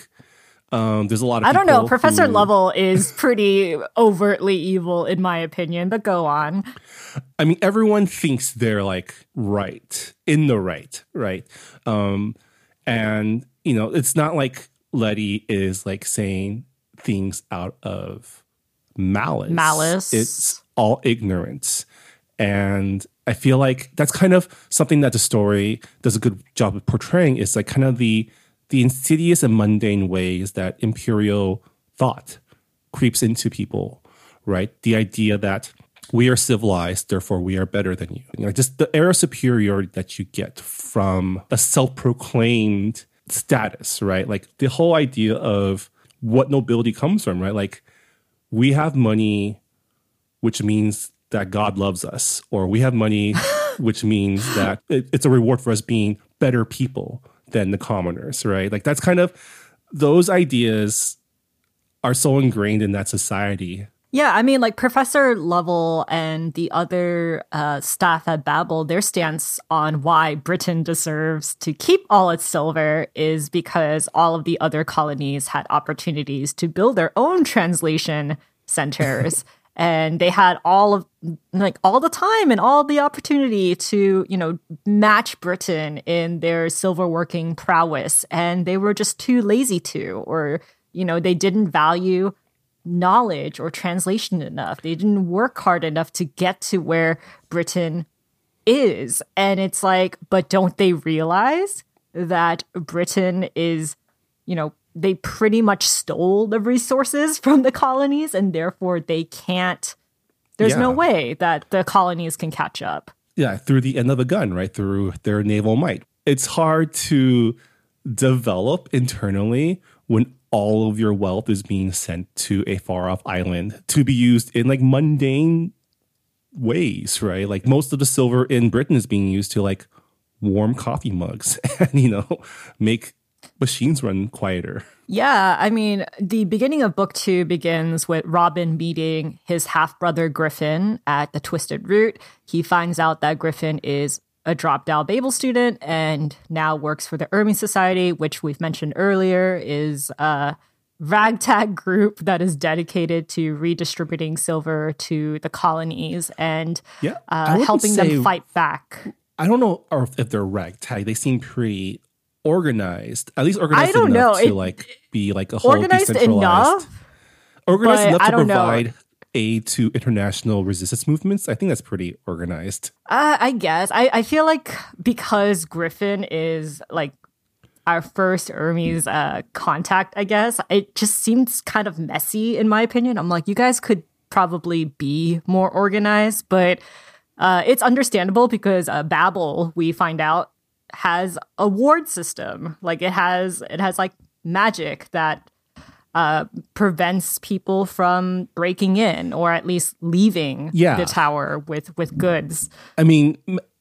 Um, there's a lot of I don't know. Professor who... Lovell is pretty overtly evil, in my opinion, but go on. I mean, everyone thinks they're like right, in the right, right? Um, and, you know, it's not like Letty is like saying things out of malice. Malice. It's all ignorance. And I feel like that's kind of something that the story does a good job of portraying, is like kind of the the insidious and mundane ways that imperial thought creeps into people, right? The idea that we are civilized, therefore we are better than you. You know, just the air of superiority that you get from a self-proclaimed status, right? Like the whole idea of what nobility comes from, right? Like, we have money, which means that God loves us, or we have money, which means that it, it's a reward for us being better people than the commoners, right? Like that's kind of, those ideas are so ingrained in that society. Yeah, I mean, like Professor Lovell and the other uh, staff at Babel, their stance on why Britain deserves to keep all its silver is because all of the other colonies had opportunities to build their own translation centers. And they had all of, like, all the time and all the opportunity to, you know, match Britain in their silver working prowess. And they were just too lazy to, or, you know, they didn't value knowledge or translation enough. They didn't work hard enough to get to where Britain is. And it's like, but don't they realize that Britain is, you know, they pretty much stole the resources from the colonies, and therefore they can't, there's yeah. no way that the colonies can catch up. Yeah, through the end of a gun, right? Through their naval might. It's hard to develop internally when all of your wealth is being sent to a far off island to be used in like mundane ways, right? Like most of the silver in Britain is being used to like warm coffee mugs and, you know, make machines run quieter. Yeah, I mean, the beginning of book two begins with Robin meeting his half-brother Griffin at the Twisted Root. He finds out that Griffin is a dropped-out Babel student and now works for the Hermes Society, which we've mentioned earlier is a ragtag group that is dedicated to redistributing silver to the colonies and yeah, uh, helping say, them fight back. I don't know if they're ragtag. They seem pretty organized, at least organized I don't enough know. to it, like be like a whole organized decentralized, enough, organized enough to provide know. aid to international resistance movements. I think that's pretty organized. Uh, I guess I, I feel like because Griffin is like our first Hermes uh, contact, I guess it just seems kind of messy in my opinion. I'm like, you guys could probably be more organized, but uh, it's understandable because uh, Babel, we find out, has a ward system. Like it has it has like magic that uh prevents people from breaking in or at least leaving yeah. the tower with with goods. I mean,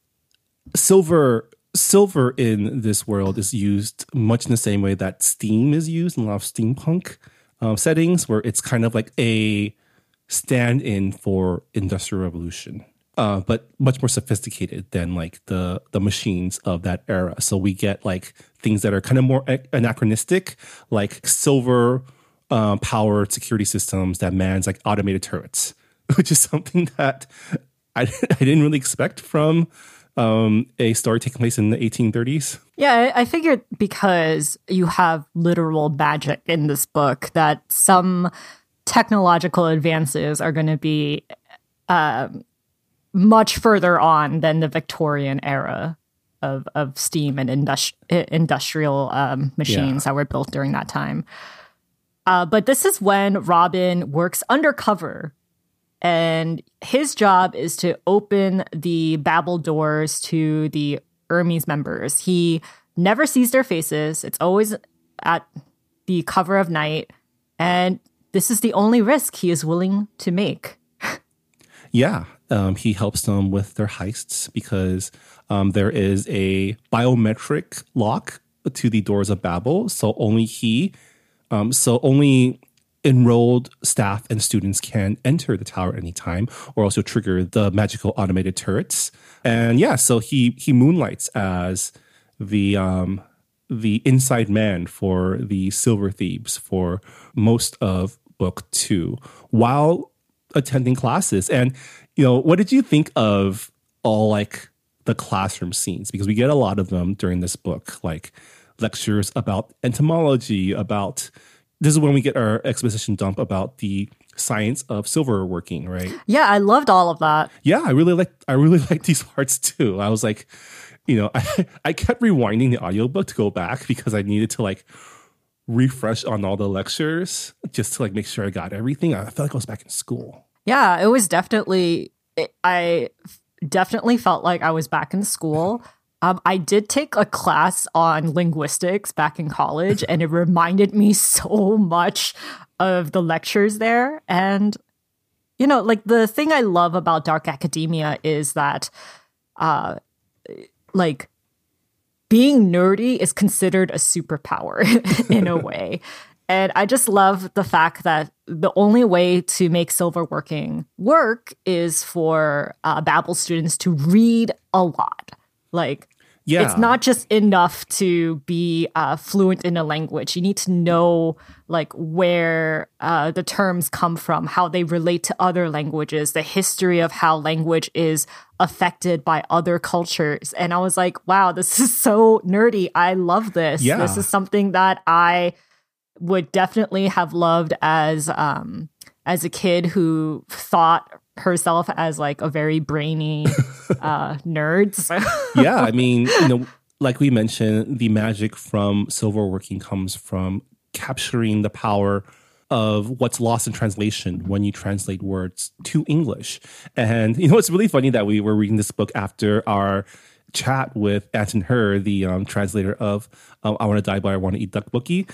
silver silver in this world is used much in the same way that steam is used in a lot of steampunk um, settings, where it's kind of like a stand-in for Industrial Revolution. Uh, but much more sophisticated than like the the machines of that era. So we get like things that are kind of more anachronistic, like silver um, powered security systems that mans like automated turrets, which is something that I, I didn't really expect from um, a story taking place in the eighteen thirties. Yeah, I figured because you have literal magic in this book that some technological advances are going to be Um, much further on than the Victorian era of of steam and industri- industrial um, machines yeah. that were built during that time. Uh, but this is when Robin works undercover, and his job is to open the Babel doors to the Hermes members. He never sees their faces. It's always at the cover of night, and this is the only risk he is willing to make. Yeah. Um, he helps them with their heists because um, there is a biometric lock to the doors of Babel. So only he, um, so only enrolled staff and students can enter the tower at any time, or also trigger the magical automated turrets. And yeah, so he he moonlights as the um, the inside man for the Silver Thieves for most of book two, while attending classes. And you know, what did you think of all like the classroom scenes? Because we get a lot of them during this book, like lectures about entomology, about this is when we get our exposition dump about the science of silver working, right? Yeah, I loved all of that. Yeah, I really like I really liked these parts too. I was like, you know, I, I kept rewinding the audiobook to go back because I needed to like refresh on all the lectures just to like make sure I got everything. I felt like I was back in school. Yeah, it was definitely, I definitely felt like I was back in school. Um, I did take a class on linguistics back in college, and it reminded me so much of the lectures there. And, you know, like the thing I love about dark academia is that, uh, like, being nerdy is considered a superpower in a way. And I just love the fact that the only way to make silver working work is for uh, Babel students to read a lot. Like, yeah. It's not just enough to be uh, fluent in a language. You need to know like where uh, the terms come from, how they relate to other languages, the history of how language is affected by other cultures. And I was like, wow, this is so nerdy. I love this. Yeah. This is something that I would definitely have loved as um as a kid who thought herself as like a very brainy uh nerd. So. Yeah, I mean, you know, like we mentioned, the magic from silver working comes from capturing the power of what's lost in translation when you translate words to English. And you know, it's really funny that we were reading this book after our chat with Anton Hur, the um, translator of um, I Want to Die But I Want to Eat Duck Bookie.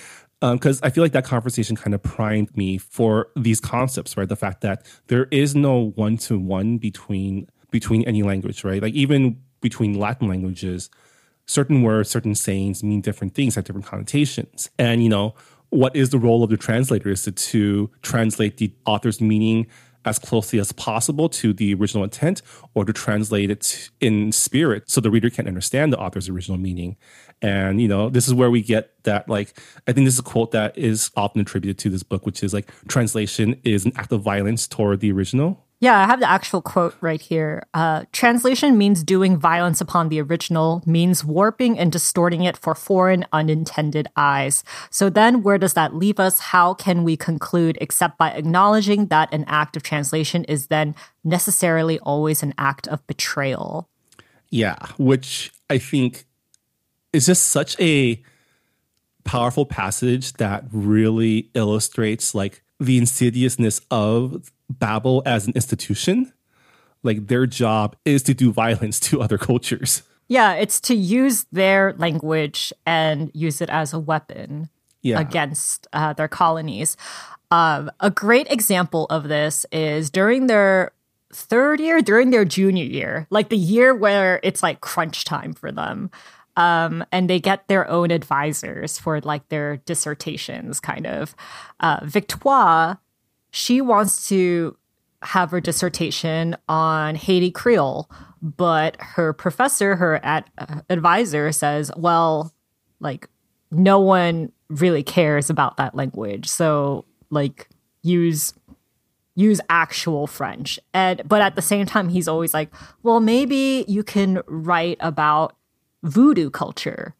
Because um, I feel like that conversation kind of primed me for these concepts, right? The fact that there is no one-to-one between between any language, right? Like even between Latin languages, certain words, certain sayings mean different things, have different connotations. And, you know, what is the role of the translator? Is it to translate the author's meaning as closely as possible to the original intent, or to translate it in spirit so the reader can understand the author's original meaning? And, you know, this is where we get that, like, I think this is a quote that is often attributed to this book, which is like, translation is an act of violence toward the original. Yeah, I have the actual quote right here. Uh, Translation means doing violence upon the original, means warping and distorting it for foreign, unintended eyes. So then where does that leave us? How can we conclude except by acknowledging that an act of translation is then necessarily always an act of betrayal? Yeah, which I think is just such a powerful passage that really illustrates like the insidiousness of Babel as an institution. Like their job is to do violence to other cultures. Yeah, it's to use their language and use it as a weapon yeah. against uh, their colonies. Um, a great example of this is during their third year, during their junior year, like the year where it's like crunch time for them. Um, and they get their own advisors for like their dissertations, kind of. Uh, Victoire, she wants to have her dissertation on Haiti Creole, but her professor, her ad- advisor says, well, like, no one really cares about that language. So, like, use use actual French. And but at the same time, he's always like, well, maybe you can write about voodoo culture.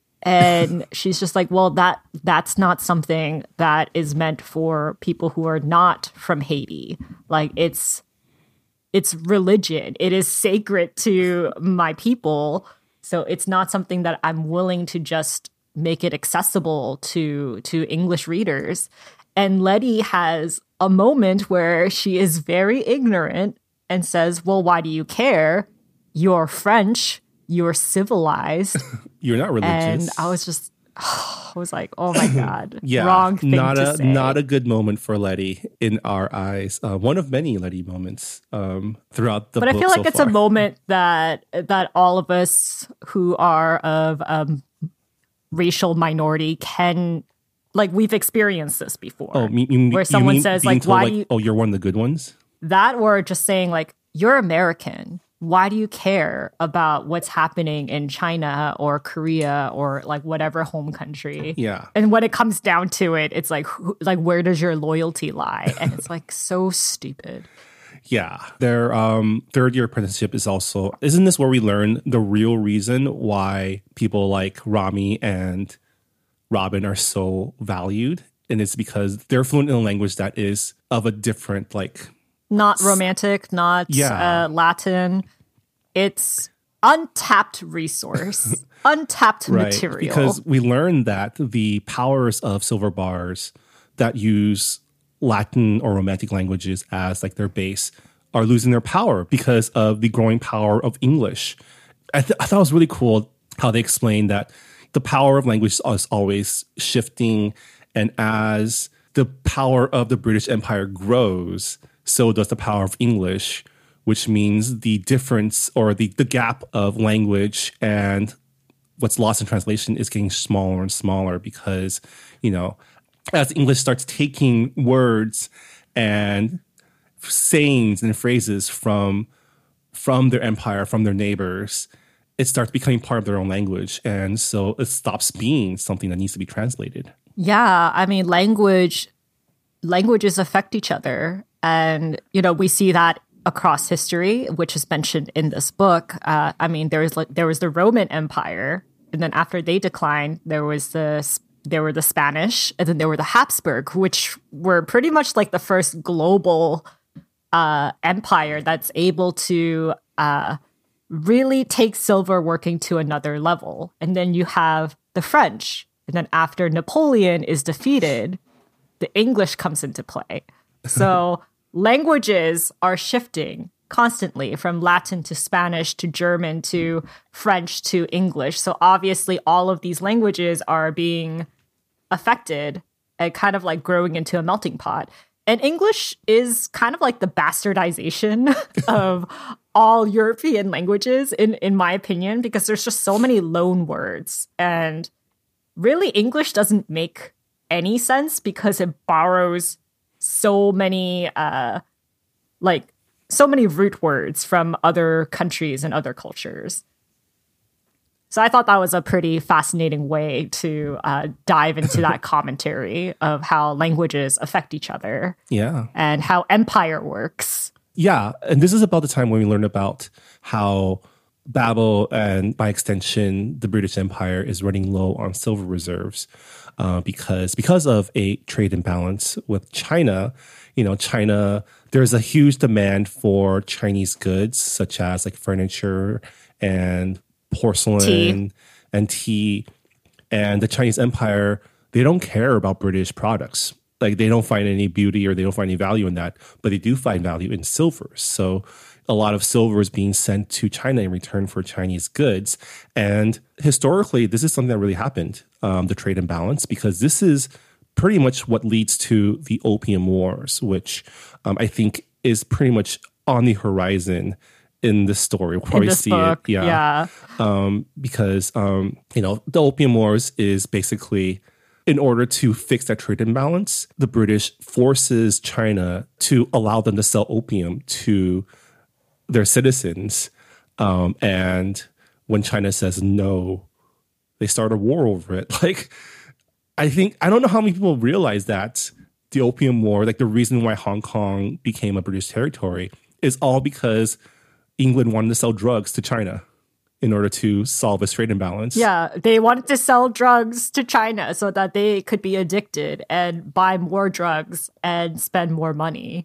And she's just like, well, that that's not something that is meant for people who are not from Haiti. Like it's it's religion. It is sacred to my people. So it's not something that I'm willing to just make it accessible to to English readers. And Letty has a moment where she is very ignorant and says, well, why do you care? You're French. You're civilized. You're not religious. And I was just, oh, I was like, oh my God. yeah, wrong thing not to a, say. Not a good moment for Letty in our eyes. Uh, one of many Letty moments um, throughout the but book. But I feel like so it's far. a moment that that all of us who are of um, racial minority can, like, we've experienced this before. Oh, you, you, where someone you mean says, being like, told, why like, do you... oh, you're one of the good ones? That, or just saying, like, you're American. Why do you care about what's happening in China or Korea or like whatever home country? Yeah. And when it comes down to it, it's like, who, like, where does your loyalty lie? And it's like so stupid. Yeah. Their um, third year apprenticeship is also, isn't this where we learn the real reason why people like Rami and Robin are so valued? And it's because they're fluent in a language that is of a different, like, not romantic, not yeah. uh, Latin. It's untapped resource, untapped right. material. Because we learned that the powers of silver bars that use Latin or Romantic languages as like their base are losing their power because of the growing power of English. I, th- I thought it was really cool how they explained that the power of language is always shifting, and as the power of the British Empire grows, so does the power of English, which means the difference or the, the gap of language and what's lost in translation is getting smaller and smaller because, you know, as English starts taking words and sayings and phrases from from their empire, from their neighbors, it starts becoming part of their own language. And so it stops being something that needs to be translated. Yeah, I mean, language languages affect each other. And, you know, we see that across history, which is mentioned in this book. Uh, I mean, there was like there was the Roman Empire, and then after they declined, there was the there were the Spanish, and then there were the Habsburg, which were pretty much like the first global uh, empire that's able to uh, really take silver working to another level. And then you have the French, and then after Napoleon is defeated, the English comes into play. So languages are shifting constantly from Latin to Spanish to German to French to English. So obviously all of these languages are being affected and kind of like growing into a melting pot. And English is kind of like the bastardization of all European languages, in, in my opinion, because there's just so many loan words. And really, English doesn't make any sense because it borrows so many, uh, like, so many root words from other countries and other cultures. So I thought that was a pretty fascinating way to uh, dive into that commentary of how languages affect each other. Yeah. And how empire works. Yeah. And this is about the time when we learn about how Babel and, by extension, the British Empire is running low on silver reserves uh, because because of a trade imbalance with China. You know, China, there's a huge demand for Chinese goods, such as like furniture and porcelain tea. and tea. And the Chinese Empire, they don't care about British products. Like, they don't find any beauty or they don't find any value in that, but they do find value in silver. So a lot of silver is being sent to China in return for Chinese goods. And historically, this is something that really happened, um, the trade imbalance, because this is pretty much what leads to the Opium Wars, which um, I think is pretty much on the horizon in this story. We'll probably see book. it. Yeah. yeah. Um, because, um, you know, the Opium Wars is basically, in order to fix that trade imbalance, the British forces China to allow them to sell opium to their citizens. Um, and when China says no, they start a war over it. Like, I think, I don't know how many people realize that the Opium War, like the reason why Hong Kong became a British territory, is all because England wanted to sell drugs to China in order to solve a trade imbalance. Yeah, they wanted to sell drugs to China so that they could be addicted and buy more drugs and spend more money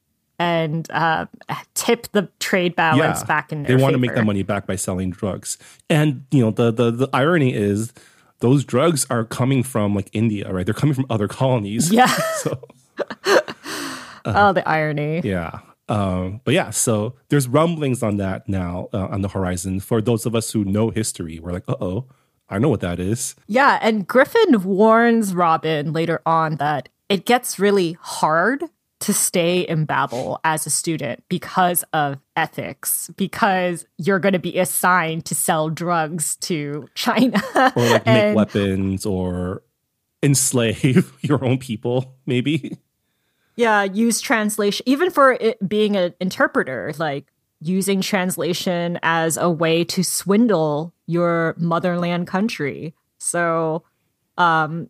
and uh, tip the trade balance yeah, back in their They want favor. to make that money back by selling drugs. And, you know, the, the, the irony is those drugs are coming from like India, right? They're coming from other colonies. Yeah. so, uh, oh, the irony. Yeah. Um, but yeah, so there's rumblings on that now uh, on the horizon. For those of us who know history, we're like, uh-oh, I know what that is. Yeah, and Griffin warns Robin later on that it gets really hard to stay in Babel as a student because of ethics, because you're going to be assigned to sell drugs to China. Or like and, make weapons or enslave your own people, maybe. Yeah, use translation, even for it being an interpreter, like using translation as a way to swindle your motherland country. So um,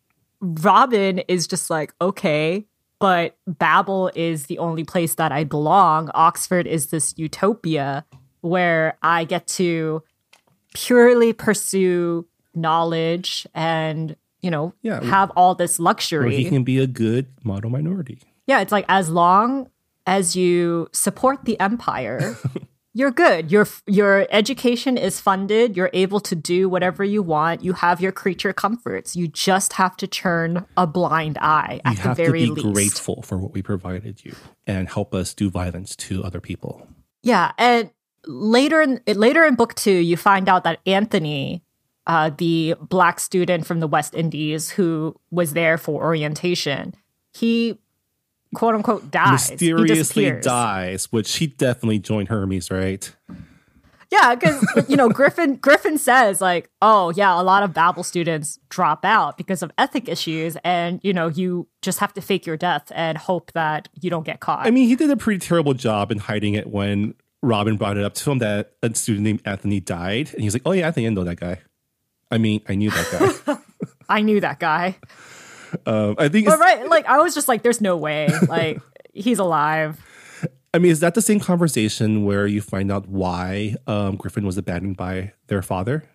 Robin is just like, okay, but Babel is the only place that I belong. Oxford is this utopia where I get to purely pursue knowledge and, you know, yeah, have all this luxury. Or he can be a good model minority. Yeah, it's like as long as you support the empire, you're good. Your your education is funded. You're able to do whatever you want. You have your creature comforts. You just have to turn a blind eye at you the very least. You least. have to be grateful for what we provided you and help us do violence to other people. Yeah, and later in later in book two, you find out that Anthony, uh, the black student from the West Indies who was there for orientation, he quote unquote dies. Mysteriously dies, which he definitely joined Hermes, right? Yeah, because, you know, Griffin Griffin says, like, oh, yeah, a lot of Babel students drop out because of ethic issues. And, you know, you just have to fake your death and hope that you don't get caught. I mean, he did a pretty terrible job in hiding it when Robin brought it up to him that a student named Anthony died. And he's like, oh, yeah, I think I know that guy. I mean, I knew that guy. I knew that guy. Um, I think, but right, like I was just like, "There's no way, like he's alive." I mean, is that the same conversation where you find out why um, Griffin was abandoned by their father?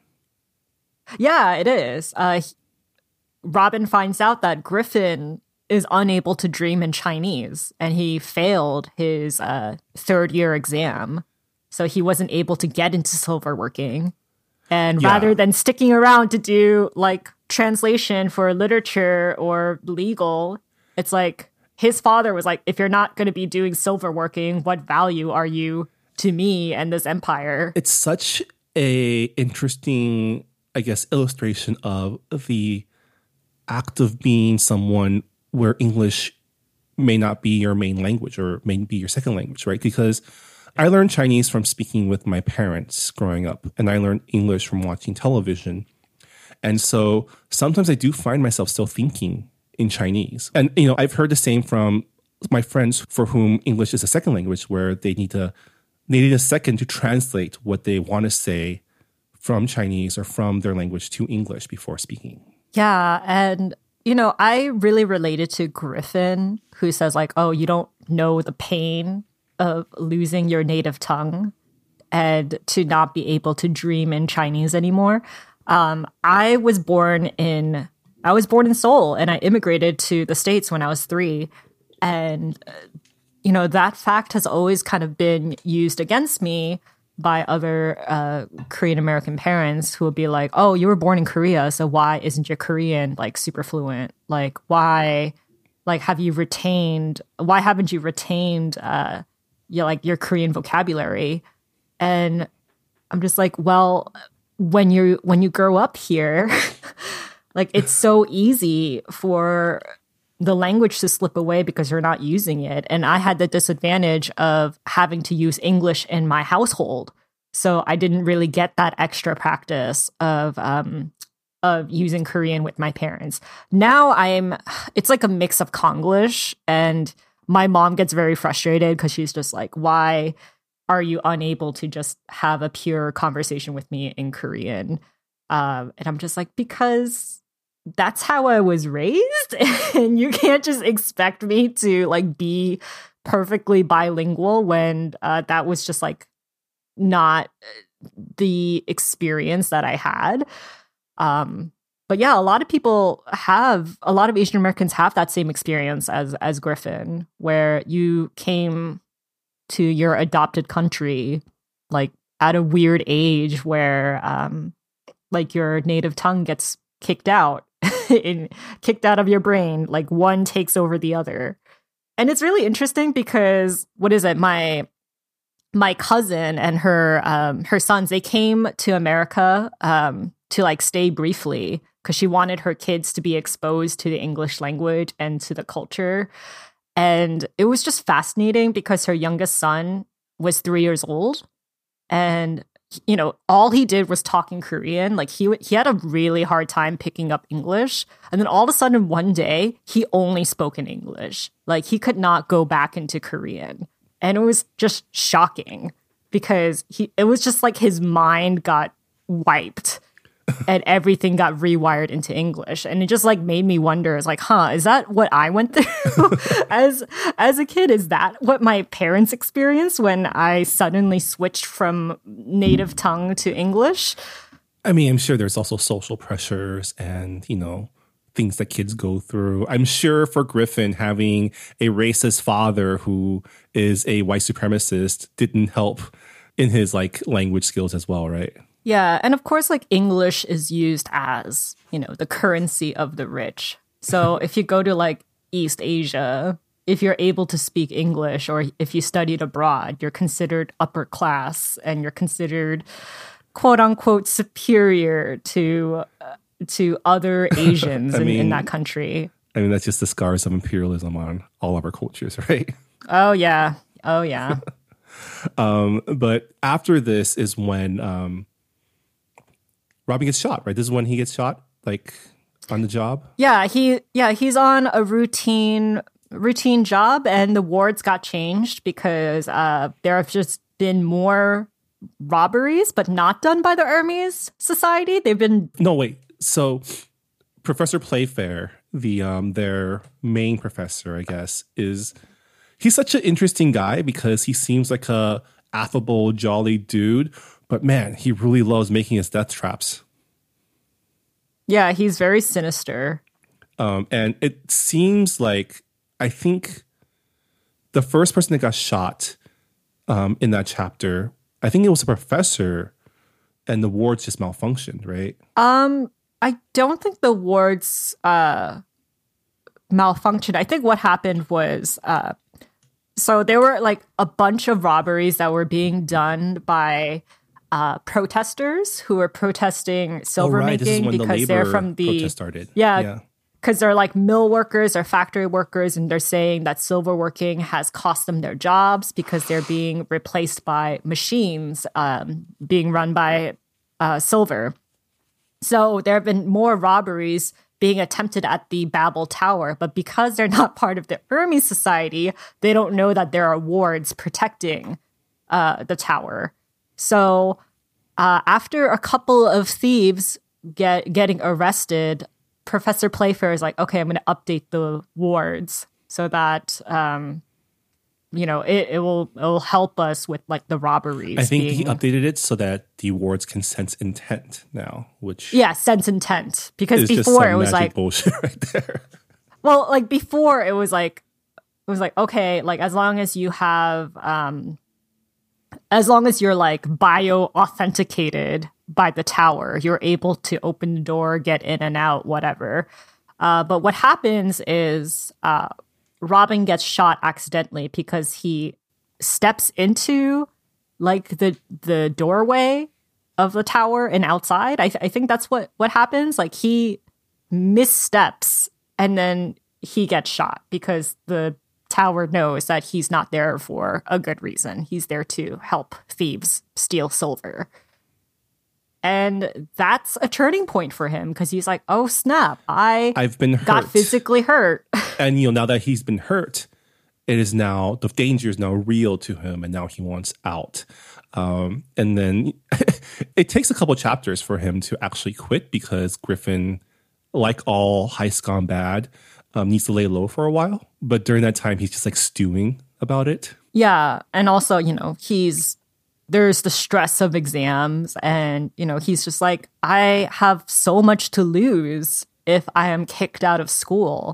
Yeah, it is. Uh, he, Robin finds out that Griffin is unable to dream in Chinese, and he failed his uh, third year exam, so he wasn't able to get into silverworking. And yeah. rather than sticking around to do like translation for literature or legal, it's like his father was like, if you're not going to be doing silverworking, what value are you to me and this empire? It's such a interesting, I guess, illustration of the act of being someone where English may not be your main language or may be your second language, right? Because I learned Chinese from speaking with my parents growing up, and I learned English from watching television. And so sometimes I do find myself still thinking in Chinese. And, you know, I've heard the same from my friends for whom English is a second language, where they need to, they need a second to translate what they want to say from Chinese or from their language to English before speaking. Yeah. And, you know, I really related to Griffin, who says like, oh, you don't know the pain of losing your native tongue and to not be able to dream in Chinese anymore. Um, I was born in, I was born in Seoul, and I immigrated to the States when I was three. And, uh, you know, that fact has always kind of been used against me by other uh, Korean American parents who will be like, oh, you were born in Korea, so why isn't your Korean like super fluent? Like, why, like, have you retained, why haven't you retained, uh, you know, like your Korean vocabulary? And I'm just like, well, when you when you grow up here, like, it's so easy for the language to slip away because you're not using it. And I had the disadvantage of having to use English in my household. So I didn't really get that extra practice of um, of using Korean with my parents. Now I'm, it's like a mix of Konglish, and my mom gets very frustrated because she's just like, why are you unable to just have a pure conversation with me in Korean? Um, and I'm just like, because that's how I was raised, and you can't just expect me to like be perfectly bilingual when uh, that was just like not the experience that I had. Um, but yeah, a lot of people have, a lot of Asian Americans have that same experience as as Griffin, where you came to your adopted country like at a weird age where um, like your native tongue gets kicked out. in, kicked out of your brain, like one takes over the other. And it's really interesting because, what is it, my my cousin and her um her sons, they came to America um to like stay briefly because she wanted her kids to be exposed to the English language and to the culture. And it was just fascinating because her youngest son was three years old, and you know, all he did was talking Korean. Like he he had a really hard time picking up English. And then all of a sudden one day, he only spoke in English. Like he could not go back into Korean. And it was just shocking because he it was just like his mind got wiped and everything got rewired into English. And it just like made me wonder, it's like, huh, is that what I went through as as a kid? Is that what my parents experienced when I suddenly switched from native tongue to English? I mean, I'm sure there's also social pressures and, you know, things that kids go through. I'm sure for Griffin, having a racist father who is a white supremacist didn't help in his like language skills as well, right? Yeah, and of course, like English is used as, you know, the currency of the rich. So if you go to like East Asia, if you're able to speak English or if you studied abroad, you're considered upper class and you're considered quote unquote superior to uh, to other Asians in, mean, in that country. I mean, that's just the scars of imperialism on all of our cultures, right? Oh, yeah. Oh, yeah. um, but after this is when... Um, Robbie gets shot, right? This is when he gets shot, like on the job. Yeah, he yeah he's on a routine routine job, and the wards got changed because uh, there have just been more robberies, but not done by the Hermes Society. They've been no wait. So Professor Playfair, the um, their main professor, I guess, is he's such an interesting guy because he seems like a affable, jolly dude. But man, he really loves making his death traps. Yeah, he's very sinister. Um, and it seems like, I think the first person that got shot um, in that chapter, I think it was a professor, and the wards just malfunctioned, right? Um, I don't think the wards uh, malfunctioned. I think what happened was... Uh, so there were like a bunch of robberies that were being done by... Uh, protesters who were protesting silver oh, right. making because the they're from the protest started. Yeah, yeah, because they're like mill workers or factory workers, and they're saying that silver working has cost them their jobs because they're being replaced by machines um, being run by uh, silver. So there have been more robberies being attempted at the Babel Tower, but because they're not part of the Hermes Society, they don't know that there are wards protecting uh, the tower. So uh, after a couple of thieves get getting arrested, Professor Playfair is like, okay, I'm going to update the wards so that, um, you know, it, it will it will help us with like the robberies. I think being... he updated it so that the wards can sense intent now, which yeah, sense intent, because is before just it was like bullshit right there. Well, like before it was like it was like okay, like as long as you have, um, as long as you're like bio authenticated by the tower, you're able to open the door, get in and out, whatever. Uh, but what happens is uh, Robin gets shot accidentally because he steps into like the the doorway of the tower and outside. I, th- I think that's what, what happens. Like he missteps and then he gets shot because the tower knows that he's not there for a good reason. He's there to help thieves steal silver. And that's a turning point for him because he's like, oh, snap, I I've been hurt. got physically hurt. And, you know, now that he's been hurt, it is now, the danger is now real to him, and now he wants out. Um, and then it takes a couple chapters for him to actually quit because Griffin, like all heists gone bad, um, needs to lay low for a while. But during that time, he's just like stewing about it. Yeah. And also, you know, he's, there's the stress of exams, and, you know, he's just like, I have so much to lose if I am kicked out of school.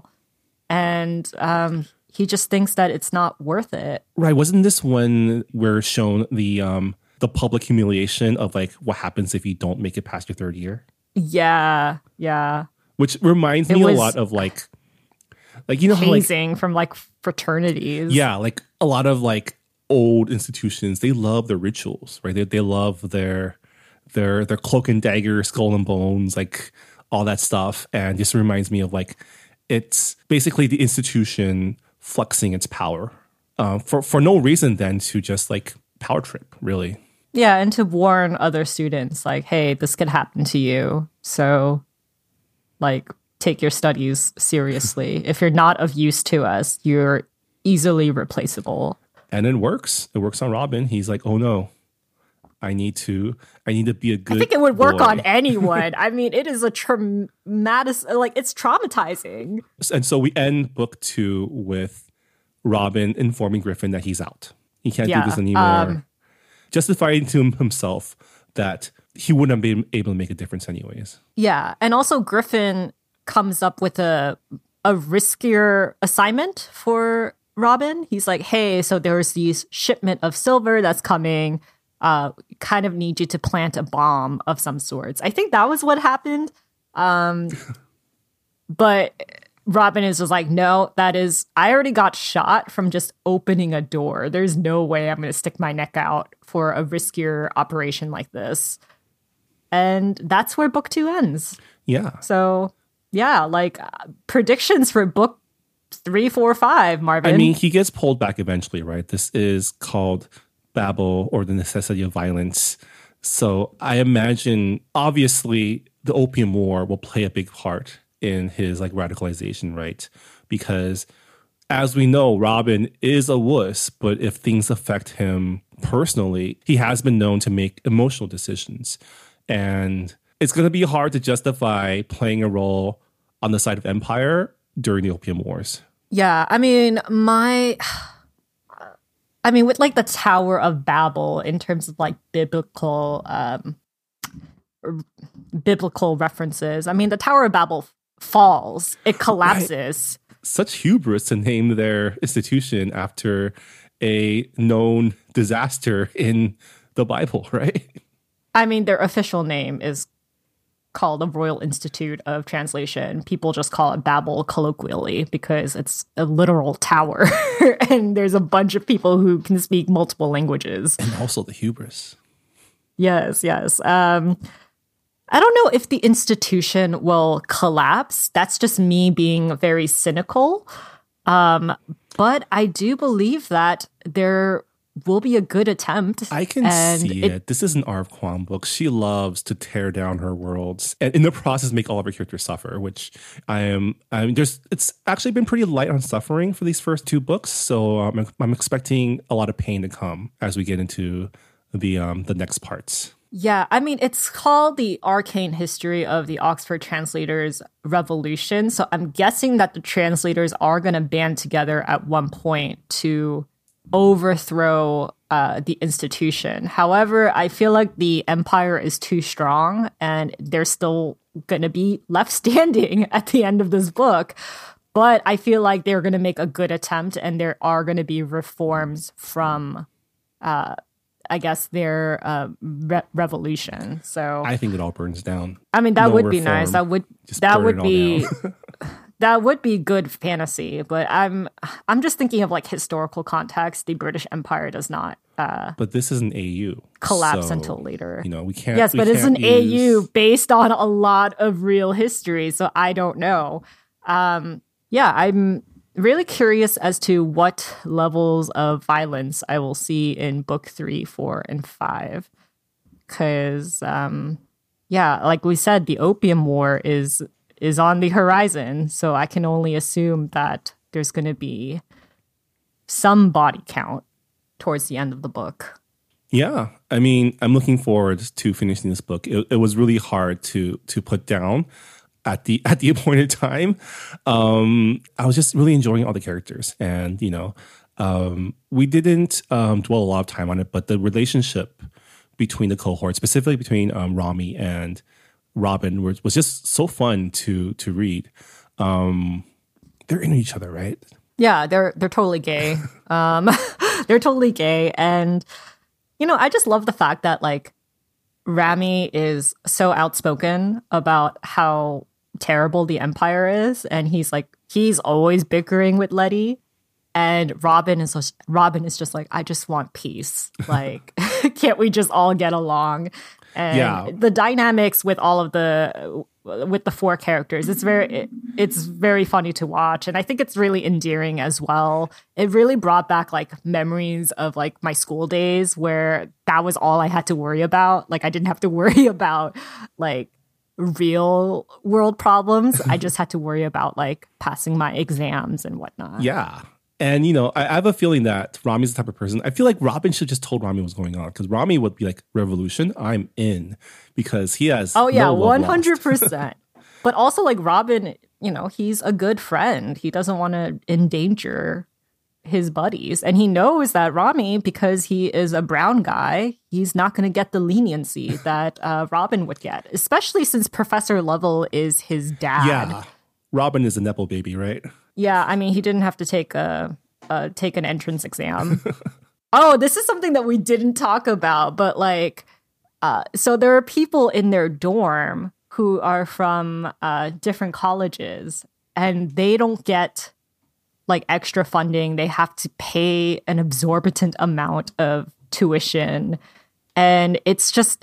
And um, he just thinks that it's not worth it. Right. Wasn't this when we're shown the um, the public humiliation of like what happens if you don't make it past your third year? Yeah. Yeah. Which reminds me a lot of like, like, you know, how, like, hazing from like fraternities. Yeah. Like a lot of like old institutions, they love their rituals, right? They, they love their, their, their cloak and dagger, skull and bones, like all that stuff. And just reminds me of like, it's basically the institution flexing its power uh, for, for no reason than to just like power trip, really. Yeah, and to warn other students like, hey, this could happen to you. So like take your studies seriously. If you're not of use to us, you're easily replaceable. And it works. It works on Robin. He's like, oh no, I need to, I need to be a good I think it would work boy. on anyone. I mean, it is a traumatic, like it's traumatizing. And so we end book two with Robin informing Griffin that he's out. He can't Yeah, do this anymore. um, Justifying to himself that he wouldn't have been able to make a difference anyways. Yeah, and also Griffin comes up with a a riskier assignment for Robin. He's like, hey, so there's this shipment of silver that's coming. Uh, kind of need you to plant a bomb of some sorts. I think that was what happened. Um, but Robin is just like, no, that is, I already got shot from just opening a door. There's no way I'm going to stick my neck out for a riskier operation like this. And that's where book two ends. Yeah. So, yeah, like uh, predictions for book three, four, five, Marvin. I mean, he gets pulled back eventually, right? This is called Babel, or the Necessity of Violence. So I imagine, obviously, the Opium War will play a big part in his like radicalization, right? Because as we know, Robin is a wuss, but if things affect him personally, he has been known to make emotional decisions. And it's going to be hard to justify playing a role on the side of Empire during the Opium Wars. Yeah, I mean, my... I mean, with like the Tower of Babel in terms of like biblical um, r- biblical references, I mean, the Tower of Babel falls. It collapses. Right. Such hubris to name their institution after a known disaster in the Bible, right? I mean, their official name is called the Royal Institute of Translation. People just call it Babel colloquially because it's a literal tower and there's a bunch of people who can speak multiple languages. And also the hubris. Yes, yes. Um, I don't know if the institution will collapse. That's just me being very cynical. Um, but I do believe that there will be a good attempt. I can see it, it. This is an Arv Kwon book. She loves to tear down her worlds and in the process make all of her characters suffer, which I am, I mean, there's, it's actually been pretty light on suffering for these first two books. So um, I'm, I'm expecting a lot of pain to come as we get into the um, the next parts. Yeah, I mean, it's called The Arcane History of the Oxford Translators Revolution. So I'm guessing that the translators are going to band together at one point to overthrow uh, the institution. However, I feel like the empire is too strong and they're still going to be left standing at the end of this book. But I feel like they're going to make a good attempt and there are going to be reforms from uh, I guess, their uh, re- revolution. So I think it all burns down. I mean, that no would reform. be nice. That would Just that would it be that would be good fantasy. But I'm I'm just thinking of like historical context. The British Empire does not. Uh, but this is an A U collapse so, until later. You know, we can't. Yes, we but can't it's an use... A U based on a lot of real history. So I don't know. Um, yeah, I'm really curious as to what levels of violence I will see in book three, four, and five. Because, um, yeah, like we said, the Opium War is is on the horizon. So I can only assume that there's going to be some body count towards the end of the book. Yeah, I mean, I'm looking forward to finishing this book. It, it was really hard to to put down at the at the appointed time. Um, I was just really enjoying all the characters, and you know, um, we didn't um, dwell a lot of time on it, but the relationship between the cohorts, specifically between um, Rami and Robin, was, was just so fun to to read. Um, they're into each other, right? Yeah, they're they're totally gay. um, they're totally gay, and you know, I just love the fact that like Rami is so outspoken about how terrible the Empire is, and he's like he's always bickering with Letty, and Robin is just, Robin is just like, I just want peace. Like, can't we just all get along? And yeah. the dynamics with all of the with the four characters, it's very it, it's very funny to watch, and I think it's really endearing as well. It really brought back like memories of like my school days where that was all I had to worry about. Like I didn't have to worry about like real world problems. I just had to worry about like passing my exams and whatnot. Yeah. And, you know, I, I have a feeling that Rami's the type of person, I feel like Robin should just told Rami what's going on, because Rami would be like, revolution, I'm in, because he has oh yeah no one hundred percent. But also like Robin, you know, he's a good friend. He doesn't want to endanger his buddies, and he knows that Rami, because he is a brown guy, he's not going to get the leniency that uh, Robin would get, especially since Professor Lovell is his dad. Yeah, Robin is a nepo baby, right? Yeah, I mean, he didn't have to take a uh, take an entrance exam. Oh, this is something that we didn't talk about, but like, uh, so there are people in their dorm who are from uh, different colleges, and they don't get like extra funding. They have to pay an exorbitant amount of tuition, and it's just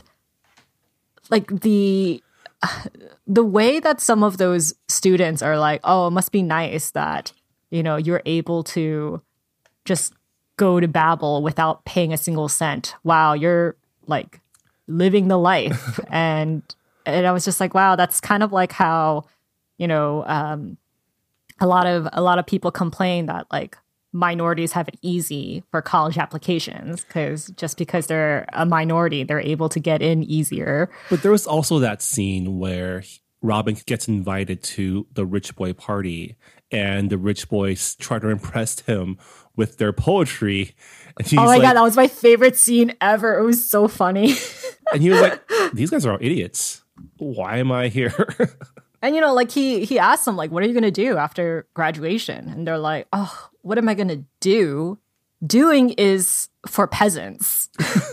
like the. The way that some of those students are like, oh, it must be nice that, you know, you're able to just go to Babel without paying a single cent. Wow, you're like living the life. and and I was just like, wow, that's kind of like how, you know, um, a lot of a lot of people complain that like minorities have it easy for college applications, because just because they're a minority, they're able to get in easier. But there was also that scene where Robin gets invited to the rich boy party, and the rich boys try to impress him with their poetry. And he's oh my like, God, that was my favorite scene ever. It was so funny. And he was like, these guys are all idiots. Why am I here? And, you know, like he he asked them, like, what are you going to do after graduation? And they're like, oh, what am I going to do? Doing is for peasants.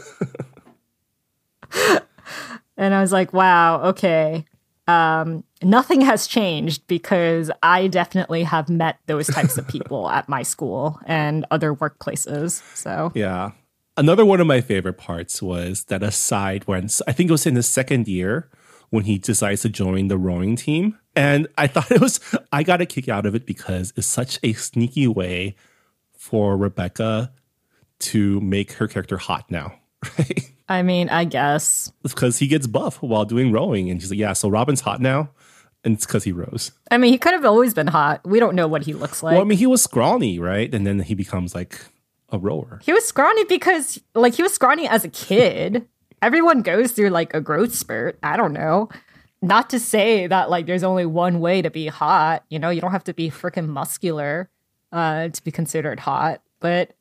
And I was like, wow, okay. Um, nothing has changed, because I definitely have met those types of people at my school and other workplaces. So, yeah. Another one of my favorite parts was that aside when I think it was in the second year when he decides to join the rowing team. And I thought it was, I got a kick out of it because it's such a sneaky way for Rebecca to make her character hot now, right? I mean, I guess. Because he gets buff while doing rowing. And she's like, yeah, so Robin's hot now. And it's because he rows. I mean, he could have always been hot. We don't know what he looks like. Well, I mean, he was scrawny, right? And then he becomes like a rower. He was scrawny because, like, he was scrawny as a kid. Everyone goes through, like, a growth spurt. I don't know. Not to say that, like, there's only one way to be hot. You know, you don't have to be freaking muscular uh, to be considered hot. But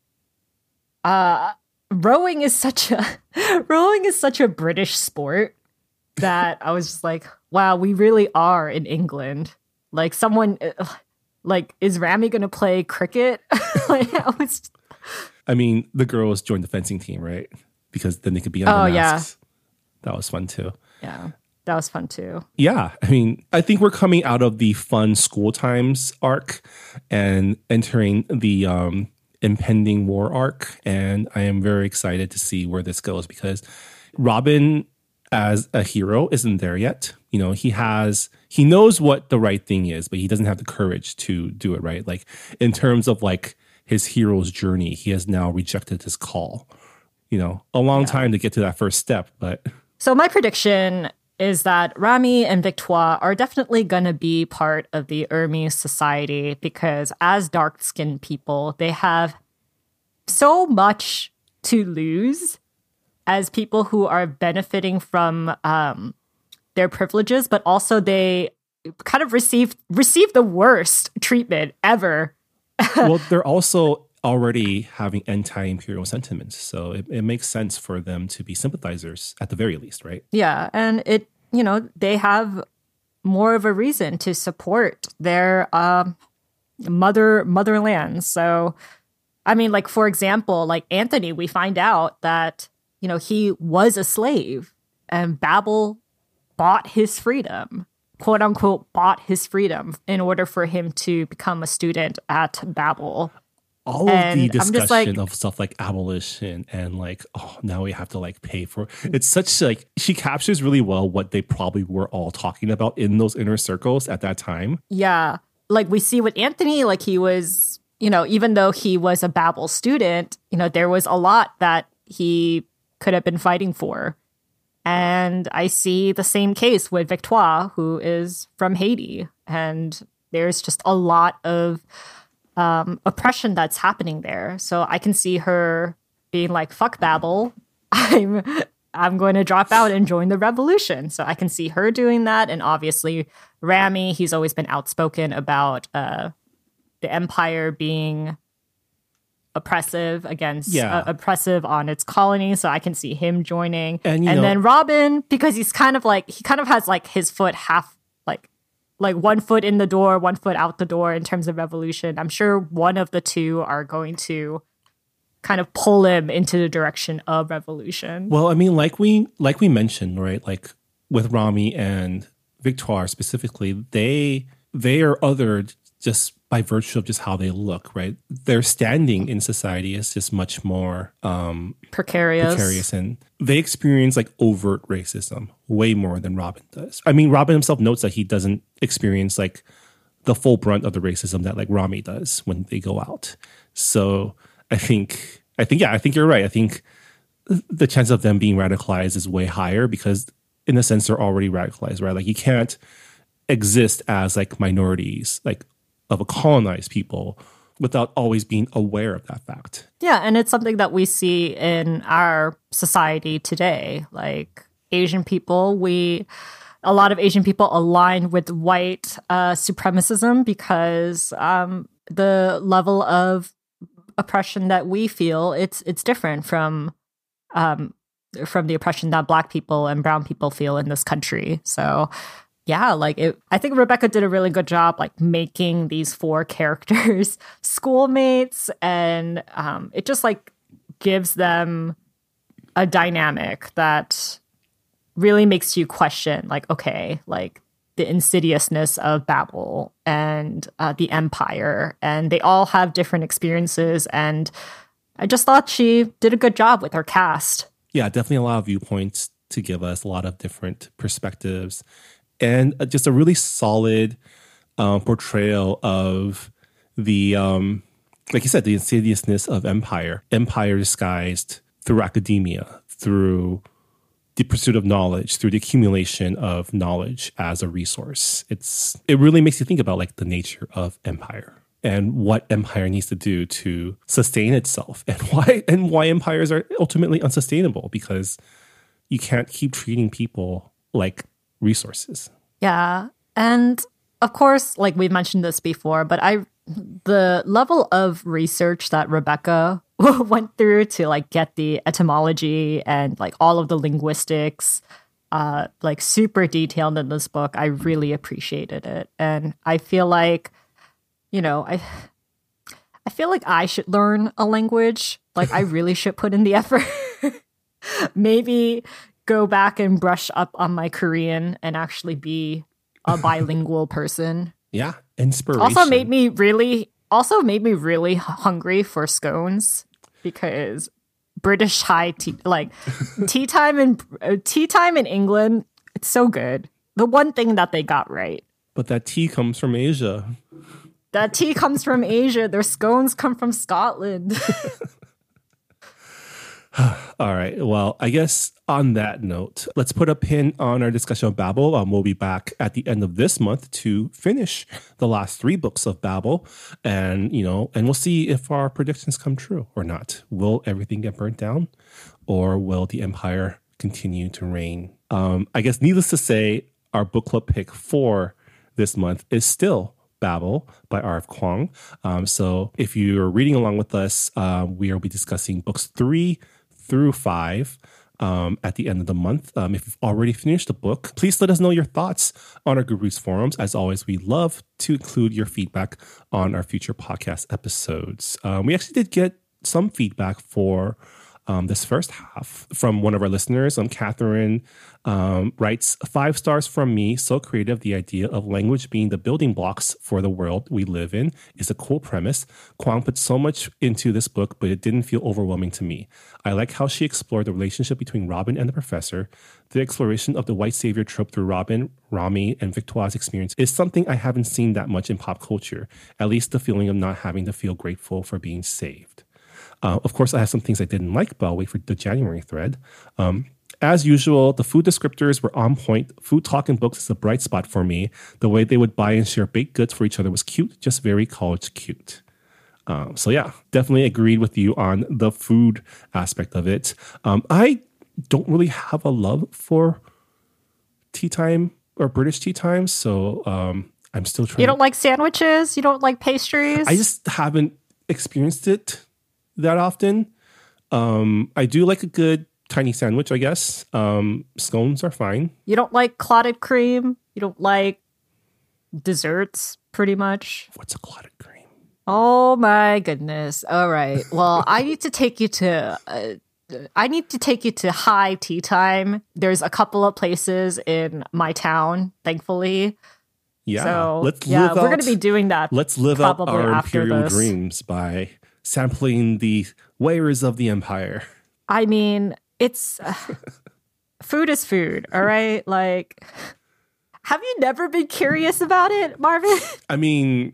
uh, rowing is such a rowing is such a British sport that I was just like, wow, we really are in England. Like, someone, like, is Rami going to play cricket? Like, I was. I mean, the girls joined the fencing team, right? Because then they could be under oh, masks. Yeah. That was fun too. Yeah, that was fun too. Yeah, I mean, I think we're coming out of the fun school times arc and entering the um, impending war arc. And I am very excited to see where this goes because Robin as a hero isn't there yet. You know, he has, he knows what the right thing is, but he doesn't have the courage to do it, right? Like in terms of like his hero's journey, he has now rejected his call. You know, a long yeah. time to get to that first step, but. So my prediction is that Rami and Victoire are definitely going to be part of the Hermes society because as dark-skinned people, they have so much to lose as people who are benefiting from um, their privileges, but also they kind of receive receive the worst treatment ever. Well, they're also already having anti-imperial sentiments, so it, it makes sense for them to be sympathizers at the very least, right? Yeah, and it, you know, they have more of a reason to support their um, mother motherland. So, I mean, like for example, like Anthony, we find out that you know he was a slave, and Babel bought his freedom, quote unquote, bought his freedom in order for him to become a student at Babel. All of the discussion like, of stuff like abolition and like, oh, now we have to like pay for it's such like she captures really well what they probably were all talking about in those inner circles at that time. Yeah. Like we see with Anthony, like he was, you know, even though he was a Babel student, you know, there was a lot that he could have been fighting for. And I see the same case with Victoire, who is from Haiti. And there's just a lot of Um, oppression that's happening there. So I can see her being like, fuck Babel. I'm I'm going to drop out and join the revolution. So I can see her doing that. And obviously Rami, he's always been outspoken about uh, the empire being oppressive against yeah. uh, oppressive on its colonies. So I can see him joining. And, and know, then Robin, because he's kind of like, he kind of has like his foot half like like one foot in the door, one foot out the door in terms of revolution. I'm sure one of the two are going to kind of pull him into the direction of revolution. Well, I mean, like we like we mentioned, right? Like with Rami and Victoire specifically, they they are othered just by virtue of just how they look, right? Their standing in society is just much more um, precarious. Precarious, and they experience like overt racism way more than Robin does. I mean, Robin himself notes that he doesn't experience like the full brunt of the racism that like Rami does when they go out. So I think, I think, yeah, I think you're right. I think the chance of them being radicalized is way higher because, in a sense, they're already radicalized, right? Like you can't exist as like minorities, like of a colonized people without always being aware of that fact. Yeah, and it's something that we see in our society today. Like Asian people, we a lot of Asian people align with white uh, supremacism because um, the level of oppression that we feel it's it's different from um, from the oppression that Black people and brown people feel in this country. So. Yeah, like it, I think Rebecca did a really good job, like making these four characters schoolmates, and um, it just like gives them a dynamic that really makes you question, like, okay, like the insidiousness of Babel and uh, the Empire, and they all have different experiences, and I just thought she did a good job with her cast. Yeah, definitely a lot of viewpoints to give us a lot of different perspectives and just a really solid um, portrayal of the, um, like you said, the insidiousness of empire. Empire disguised through academia, through the pursuit of knowledge, through the accumulation of knowledge as a resource. It's it really makes you think about like the nature of empire and what empire needs to do to sustain itself, and why and why empires are ultimately unsustainable, because you can't keep treating people like resources. Yeah. And of course, like we mentioned this before, but I the level of research that Rebecca went through to like get the etymology and like all of the linguistics uh like super detailed in this book, I really appreciated it. And I feel like, you know, I I feel like I should learn a language. Like I really should put in the effort. Maybe go back and brush up on my Korean and actually be a bilingual person. Yeah, inspiration. Also made me really also made me really hungry for scones, because British high tea, like tea time in uh, tea time in England, it's so good. The one thing that they got right. But that tea comes from Asia. That tea comes from Asia. Their scones come from Scotland. All right. Well, I guess on that note, let's put a pin on our discussion of Babel. Um, we'll be back at the end of this month to finish the last three books of Babel, and you know, and we'll see if our predictions come true or not. Will everything get burnt down, or will the empire continue to reign? Um, I guess, needless to say, our book club pick for this month is still Babel by R F Kuang. Um, so if you're reading along with us, uh, we will be discussing books three through five um, at the end of the month. Um, if you've already finished the book, please let us know your thoughts on our Goodreads forums. As always, we love to include your feedback on our future podcast episodes. Um, we actually did get some feedback for Um, this first half from one of our listeners. Um, Catherine um, writes, five stars from me. So creative. The idea of language being the building blocks for the world we live in is a cool premise. Kuang put so much into this book, but it didn't feel overwhelming to me. I like how she explored the relationship between Robin and the professor. The exploration of the white savior trope through Robin, Rami, and Victoire's experience is something I haven't seen that much in pop culture. At least the feeling of not having to feel grateful for being saved. Uh, of course, I have some things I didn't like, but I'll wait for the January thread. Um, as usual, the food descriptors were on point. Food talk in books is a bright spot for me. The way they would buy and share baked goods for each other was cute, just very college cute. Um, so yeah, definitely agreed with you on the food aspect of it. Um, I don't really have a love for tea time or British tea times, so um, I'm still trying. You don't like sandwiches? You don't like pastries? I just haven't experienced it that often. Um, I do like a good tiny sandwich, I guess. Um, scones are fine. You don't like clotted cream? You don't like desserts, pretty much? What's a clotted cream? Oh my goodness. All right. Well, I need to take you to... Uh, I need to take you to high tea time. There's a couple of places in my town, thankfully. Yeah. So, let's yeah, live we're out, going to be doing that. Let's live out our imperial this. dreams by sampling the wares of the empire. I mean, it's uh, food is food, all right? Like, have you never been curious about it, Marvin? I mean,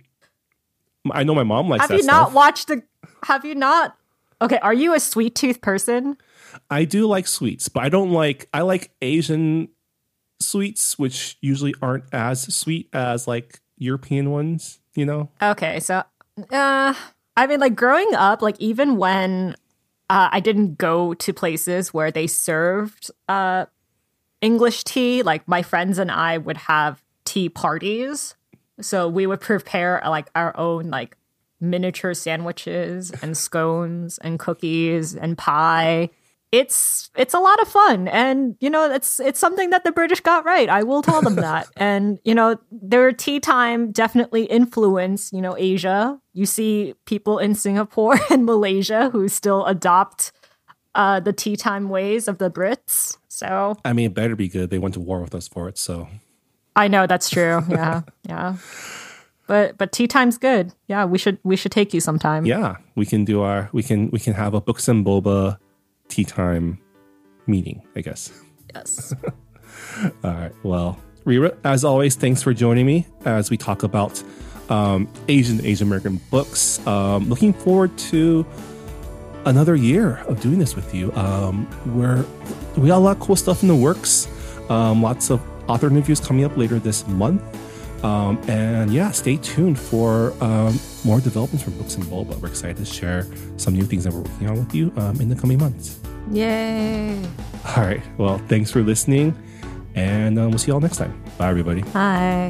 I know my mom likes have that you not stuff. watched the have you not okay, are you a sweet tooth person? I do like sweets, but I don't like I like Asian sweets, which usually aren't as sweet as like European ones, you know? Okay, so uh I mean, like, growing up, like, even when uh, I didn't go to places where they served uh, English tea, like, my friends and I would have tea parties. So we would prepare, like, our own, like, miniature sandwiches and scones and cookies and pie. It's it's a lot of fun, and you know it's it's something that the British got right. I will tell them that. And you know their tea time definitely influenced you know Asia. You see people in Singapore and Malaysia who still adopt uh, the tea time ways of the Brits. So I mean, it better be good. They went to war with us for it, so I know that's true. Yeah, yeah. But but tea time's good. Yeah, we should we should take you sometime. Yeah, we can do our we can we can have a books and boba tea time meeting, I guess. Yes. All right. Well, Rira, as always, thanks for joining me as we talk about um, Asian Asian American books. Um, looking forward to another year of doing this with you. Um, we're we got a lot of cool stuff in the works. Um, lots of author interviews coming up later this month. Um, and yeah, stay tuned for um, more developments from Books and Boba. We're excited to share some new things that we're working on with you um, in the coming months. Yay. All right. Well, thanks for listening. And um, we'll see you all next time. Bye, everybody. Bye.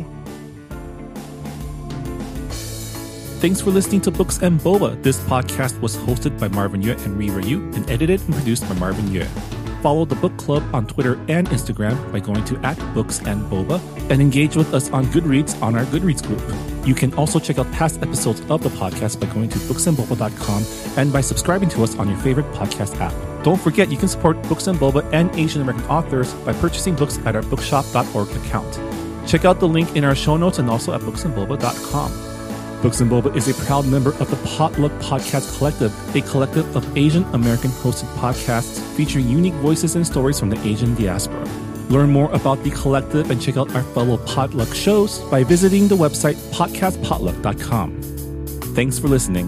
Thanks for listening to Books and Boba. This podcast was hosted by Marvin Yue and Rira Yu and edited and produced by Marvin Yue. Follow the book club on Twitter and Instagram by going to at Books and Boba and engage with us on Goodreads on our Goodreads group. You can also check out past episodes of the podcast by going to books and boba dot com and by subscribing to us on your favorite podcast app. Don't forget, you can support Books and Boba and Asian American authors by purchasing books at our bookshop dot org account. Check out the link in our show notes and also at books and boba dot com. Books and Boba is a proud member of the Potluck Podcast Collective, a collective of Asian American hosted podcasts featuring unique voices and stories from the Asian diaspora. Learn more about the collective and check out our fellow Potluck shows by visiting the website podcast potluck dot com. Thanks for listening.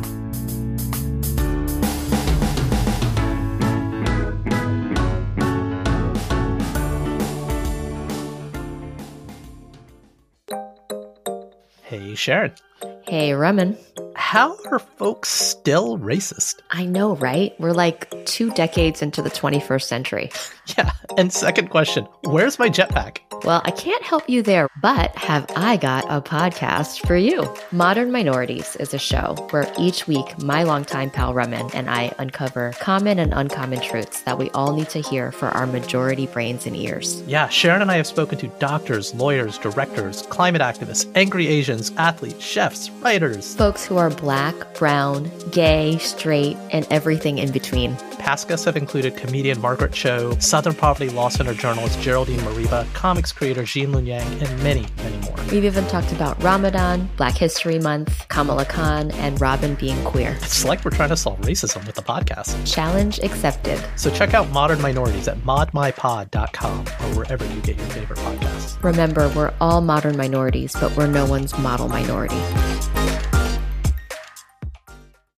Hey, Sharon. Hey, Raman. How are folks still racist? I know, right? We're like two decades into the twenty-first century. Yeah, and second question, where's my jetpack? Well, I can't help you there, but have I got a podcast for you. Modern Minorities is a show where each week my longtime pal Raman and I uncover common and uncommon truths that we all need to hear for our majority brains and ears. Yeah, Sharon and I have spoken to doctors, lawyers, directors, climate activists, angry Asians, athletes, chefs, writers. Folks who are black, brown, gay, straight, and everything in between. Past guests have included comedian Margaret Cho, Southern Poverty Law Center journalist Geraldine Mariba, comics creator Jean Lun Yang, and many, many more. We've even talked about Ramadan, Black History Month, Kamala Khan, and Robin being queer. It's like we're trying to solve racism with the podcast. Challenge accepted. So check out Modern Minorities at mod my pod dot com or wherever you get your favorite podcasts. Remember, we're all modern minorities, but we're no one's model minority.